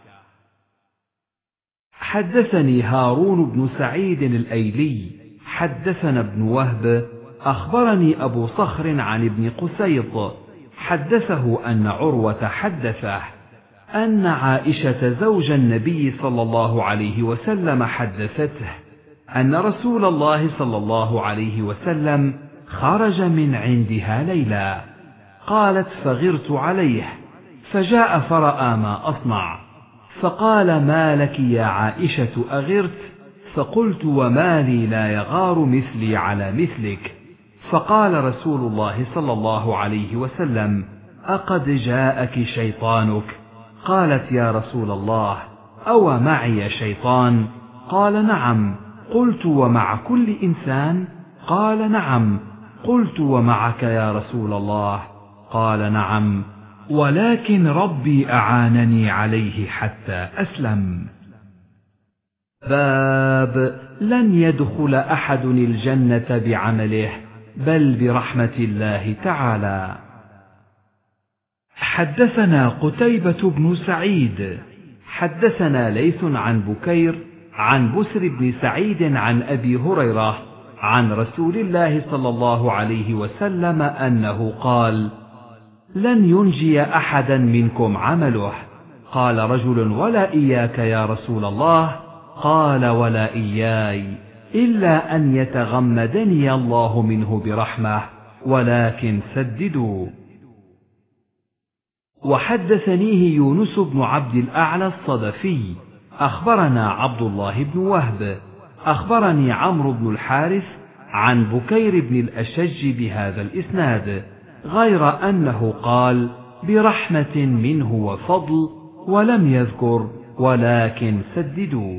A: حدثني هارون بن سعيد الأيلي حدثنا ابن وهب أخبرني أبو صخر عن ابن قسيط حدثه أن عروة حدثه أن عائشة زوج النبي صلى الله عليه وسلم حدثته أن رسول الله صلى الله عليه وسلم خرج من عندها ليلا. قالت: فغرت عليه فجاء فرأى ما أصنع، فقال: ما لك يا عائشة أغرت؟ فقلت: وما لي لا يغار مثلي على مثلك. فقال رسول الله صلى الله عليه وسلم: أقد جاءك شيطانك؟ قالت: يا رسول الله، أو معي شيطان؟ قال: نعم. قلت: ومع كل إنسان؟ قال: نعم. قلت: ومعك يا رسول الله؟ قال: نعم، ولكن ربي أعانني عليه حتى أسلم. باب لن يدخل أحد الجنة بعمله بل برحمة الله تعالى. حدثنا قتيبة بن سعيد حدثنا ليث عن بكير عن بسر بن سعيد عن أبي هريرة عن رسول الله صلى الله عليه وسلم أنه قال: لن ينجي أحدا منكم عمله. قال رجل: ولا إياك يا رسول الله؟ قال: ولا إياي، إلا أن يتغمدني الله منه برحمة، ولكن سددوا. وحدثنيه يونس بن عبد الأعلى الصدفي أخبرنا عبد الله بن وهب أخبرني عمرو بن الحارث عن بكير بن الأشج بهذا الإسناد، غير أنه قال: برحمة منه وفضل، ولم يذكر ولكن سددوا.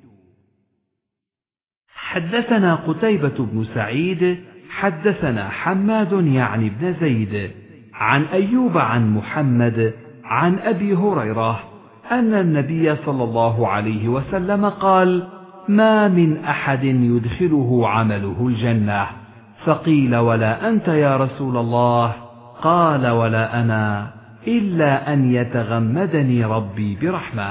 A: حدثنا قتيبة بن سعيد حدثنا حماد يعني بن زيد عن أيوب عن محمد عن أبي هريرة أن النبي صلى الله عليه وسلم قال: ما من أحد يدخله عمله الجنة. فقيل: ولا أنت يا رسول الله؟ قال: ولا أنا، إلا أن يتغمدني ربي برحمة.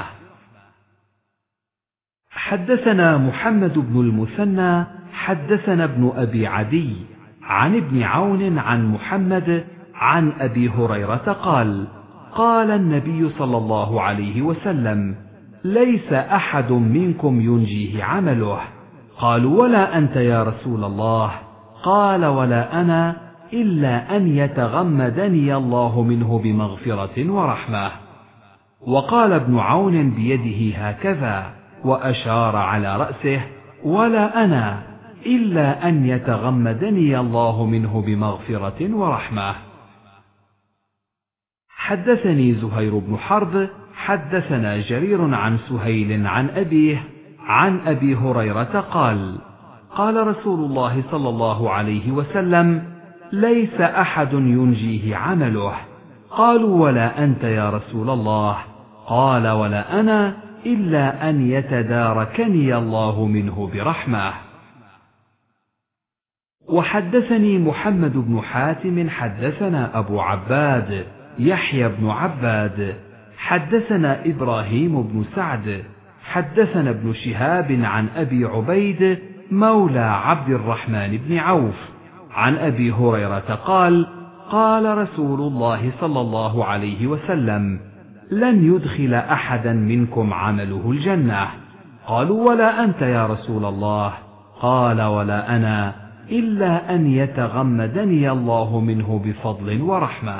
A: حدثنا محمد بن المثنى حدثنا ابن أبي عدي عن ابن عون عن محمد عن أبي هريرة قال: قال النبي صلى الله عليه وسلم: ليس أحد منكم ينجيه عمله. قالوا: ولا أنت يا رسول الله؟ قال: ولا أنا، إلا أن يتغمدني الله منه بمغفرة ورحمة. وقال ابن عون بيده هكذا وأشار على رأسه: ولا أنا، إلا أن يتغمدني الله منه بمغفرة ورحمة. حدثني زهير بن حرب حدثنا جرير عن سهيل عن أبيه عن أبي هريرة قال: قال رسول الله صلى الله عليه وسلم: ليس أحد ينجيه عمله. قالوا: ولا أنت يا رسول الله؟ قال: ولا أنا، إلا أن يتداركني الله منه برحمة. وحدثني محمد بن حاتم حدثنا أبو عباد يحيى بن عباد حدثنا إبراهيم بن سعد حدثنا ابن شهاب عن أبي عبيد مولى عبد الرحمن بن عوف عن أبي هريرة قال: قال رسول الله صلى الله عليه وسلم: لن يدخل أحدا منكم عمله الجنة. قالوا: ولا أنت يا رسول الله؟ قال: ولا أنا، إلا أن يتغمدني الله منه بفضل ورحمة.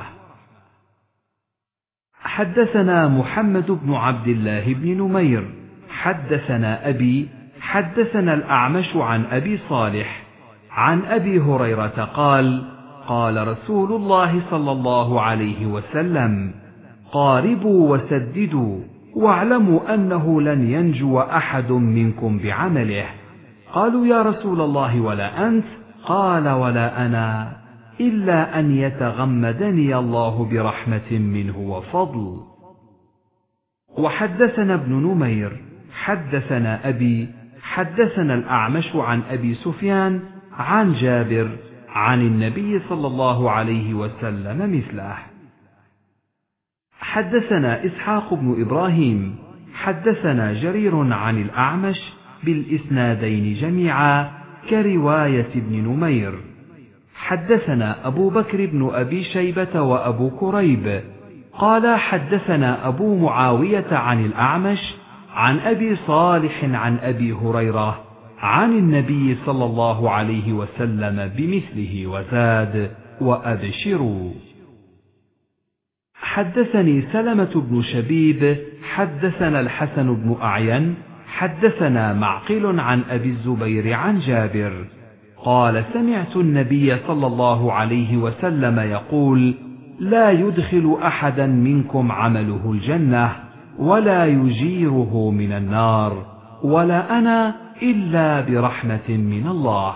A: حدثنا محمد بن عبد الله بن نمير حدثنا أبي حدثنا الأعمش عن أبي صالح عن أبي هريرة قال: قال رسول الله صلى الله عليه وسلم: قاربوا وسددوا، واعلموا أنه لن ينجو أحد منكم بعمله. قالوا: يا رسول الله ولا أنت؟ قال: ولا أنا، إلا أن يتغمدني الله برحمة منه وفضل. وحدثنا ابن نمير حدثنا أبي حدثنا الأعمش عن أبي سفيان عن جابر عن النبي صلى الله عليه وسلم مثله. حدثنا إسحاق بن إبراهيم حدثنا جرير عن الأعمش بالإسنادين جميعا كرواية ابن نمير. حدثنا أبو بكر بن أبي شيبة وأبو كريب قال حدثنا أبو معاوية عن الأعمش عن أبي صالح عن أبي هريرة عن النبي صلى الله عليه وسلم بمثله وزاد: وأبشروا. حدثني سلمة بن شبيب حدثنا الحسن بن أعين حدثنا معقل عن أبي الزبير عن جابر قال: سمعت النبي صلى الله عليه وسلم يقول: لا يدخل أحدا منكم عمله الجنة ولا يجيره من النار، ولا أنا إلا برحمة من الله.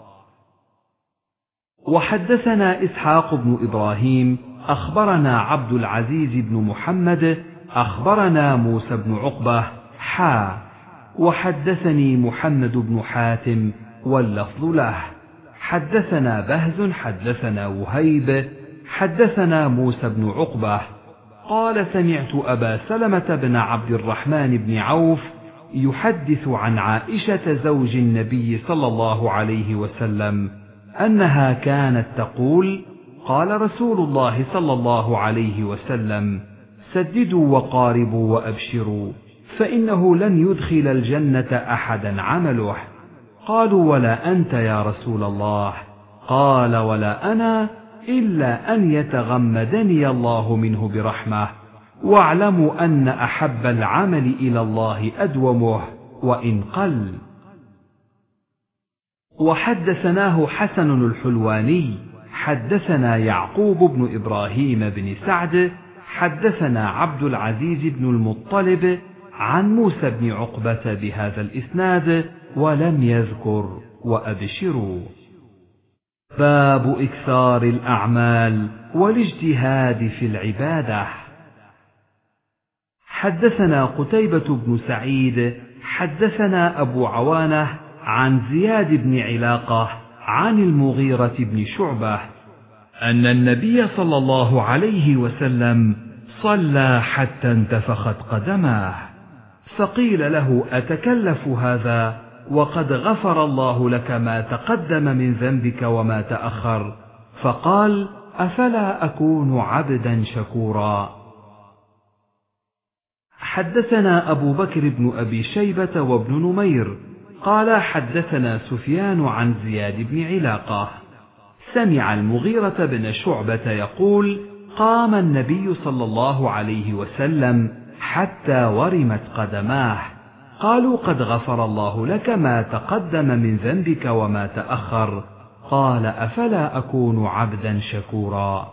A: وحدثنا إسحاق بن إبراهيم أخبرنا عبد العزيز بن محمد أخبرنا موسى بن عقبة حا وحدثني محمد بن حاتم واللفظ له. حدثنا بهز حدثنا وهيب حدثنا موسى بن عقبة قال: سمعت أبا سلمة بن عبد الرحمن بن عوف يحدث عن عائشة زوج النبي صلى الله عليه وسلم أنها كانت تقول: قال رسول الله صلى الله عليه وسلم: سددوا وقاربوا وأبشروا، فإنه لن يدخل الجنة أحدا عمله. قالوا: ولا أنت يا رسول الله؟ قال: ولا أنا إلا أن يتغمدني الله منه برحمة، واعلموا أن أحب العمل إلى الله أدومه وإن قل. وحدثناه حسن الحلواني حدثنا يعقوب بن إبراهيم بن سعد حدثنا عبد العزيز بن المطلب عن موسى بن عقبة بهذا الإسناد ولم يذكر وأبشروا. باب إكثار الأعمال والاجتهاد في العبادة. حدثنا قتيبة بن سعيد حدثنا أبو عوانة عن زياد بن علاقة عن المغيرة بن شعبة أن النبي صلى الله عليه وسلم صلى حتى انتفخت قدماه، فقيل له: أتكلف هذا وقد غفر الله لك ما تقدم من ذنبك وما تأخر؟ فقال: أفلا أكون عبدا شكورا. حدثنا أبو بكر بن أبي شيبة وابن نمير قال حدثنا سفيان عن زياد بن علاقة سمع المغيرة بن شعبة يقول: قام النبي صلى الله عليه وسلم حتى ورمت قدماه، قالوا: قد غفر الله لك ما تقدم من ذنبك وما تأخر. قال: أفلا أكون عبدا شكورا.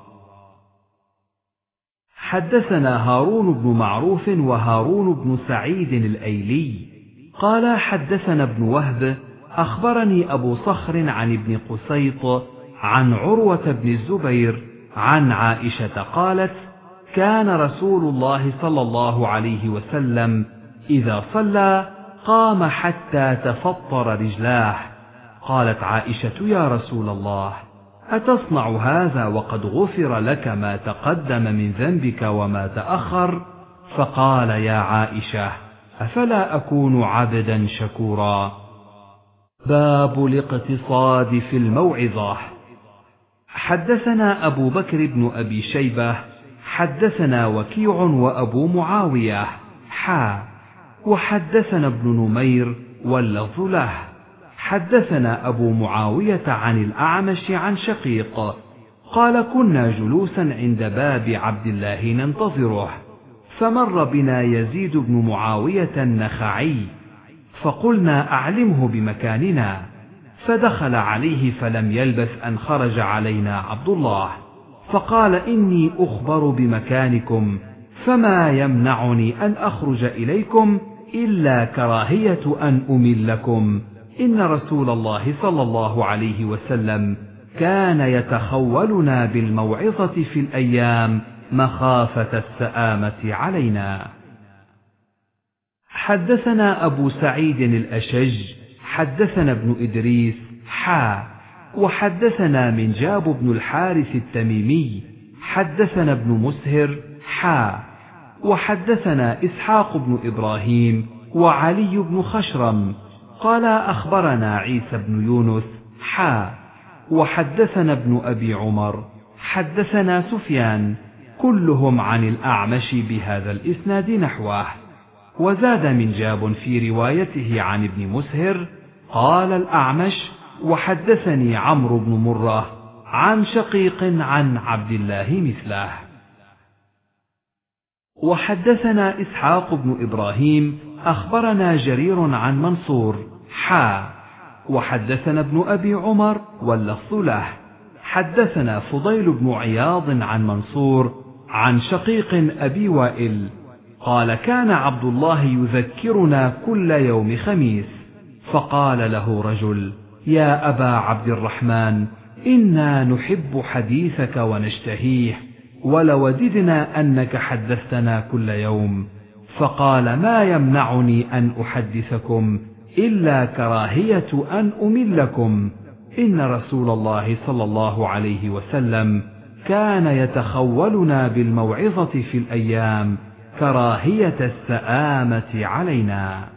A: حدثنا هارون بن معروف وهارون بن سعيد الأيلي قال حدثنا ابن وهب أخبرني أبو صخر عن ابن قسيط عن عروة بن الزبير عن عائشة قالت: كان رسول الله صلى الله عليه وسلم إذا صلى قام حتى تفطر رجلاه. قالت عائشة: يا رسول الله، أتصنع هذا وقد غفر لك ما تقدم من ذنبك وما تأخر؟ فقال: يا عائشة، أفلا أكون عبدا شكورا. باب الاقتصاد في الموعظة. حدثنا أبو بكر بن أبي شيبة حدثنا وكيع وأبو معاوية حا وحدثنا ابن نمير واللفظ له. حدثنا أبو معاوية عن الأعمش عن شقيق قال: كنا جلوسا عند باب عبد الله ننتظره، فمر بنا يزيد بن معاوية النخعي، فقلنا: أعلمه بمكاننا. فدخل عليه فلم يلبث أن خرج علينا عبد الله، فقال: إني أخبر بمكانكم، فما يمنعني أن أخرج إليكم إلا كراهية أن أملكم. إن رسول الله صلى الله عليه وسلم كان يتخولنا بالموعظة في الأيام مخافة السآمة علينا. حدثنا أبو سعيد الأشج حدثنا ابن إدريس حا وحدثنا منجاب بن الحارث التميمي حدثنا ابن مسهر حا وحدثنا إسحاق بن إبراهيم وعلي بن خشرم قال أخبرنا عيسى بن يونس حا وحدثنا ابن أبي عمر حدثنا سفيان كلهم عن الأعمش بهذا الإسناد نحوه. وزاد منجاب في روايته عن ابن مسهر قال الأعمش: وحدثني عمرو بن مرة عن شقيق عن عبد الله مثله. وحدثنا إسحاق بن إبراهيم أخبرنا جرير عن منصور حا وحدثنا ابن أبي عمر واللفظ له حدثنا فضيل بن عياض عن منصور عن شقيق أبي وائل قال: كان عبد الله يذكرنا كل يوم خميس، فقال له رجل: يا أبا عبد الرحمن، إنا نحب حديثك ونشتهيه، ولوددنا أنك حدثتنا كل يوم. فقال: ما يمنعني أن أحدثكم إلا كراهية أن أملكم، إن رسول الله صلى الله عليه وسلم كان يتخولنا بالموعظة في الأيام كراهية السآمة علينا.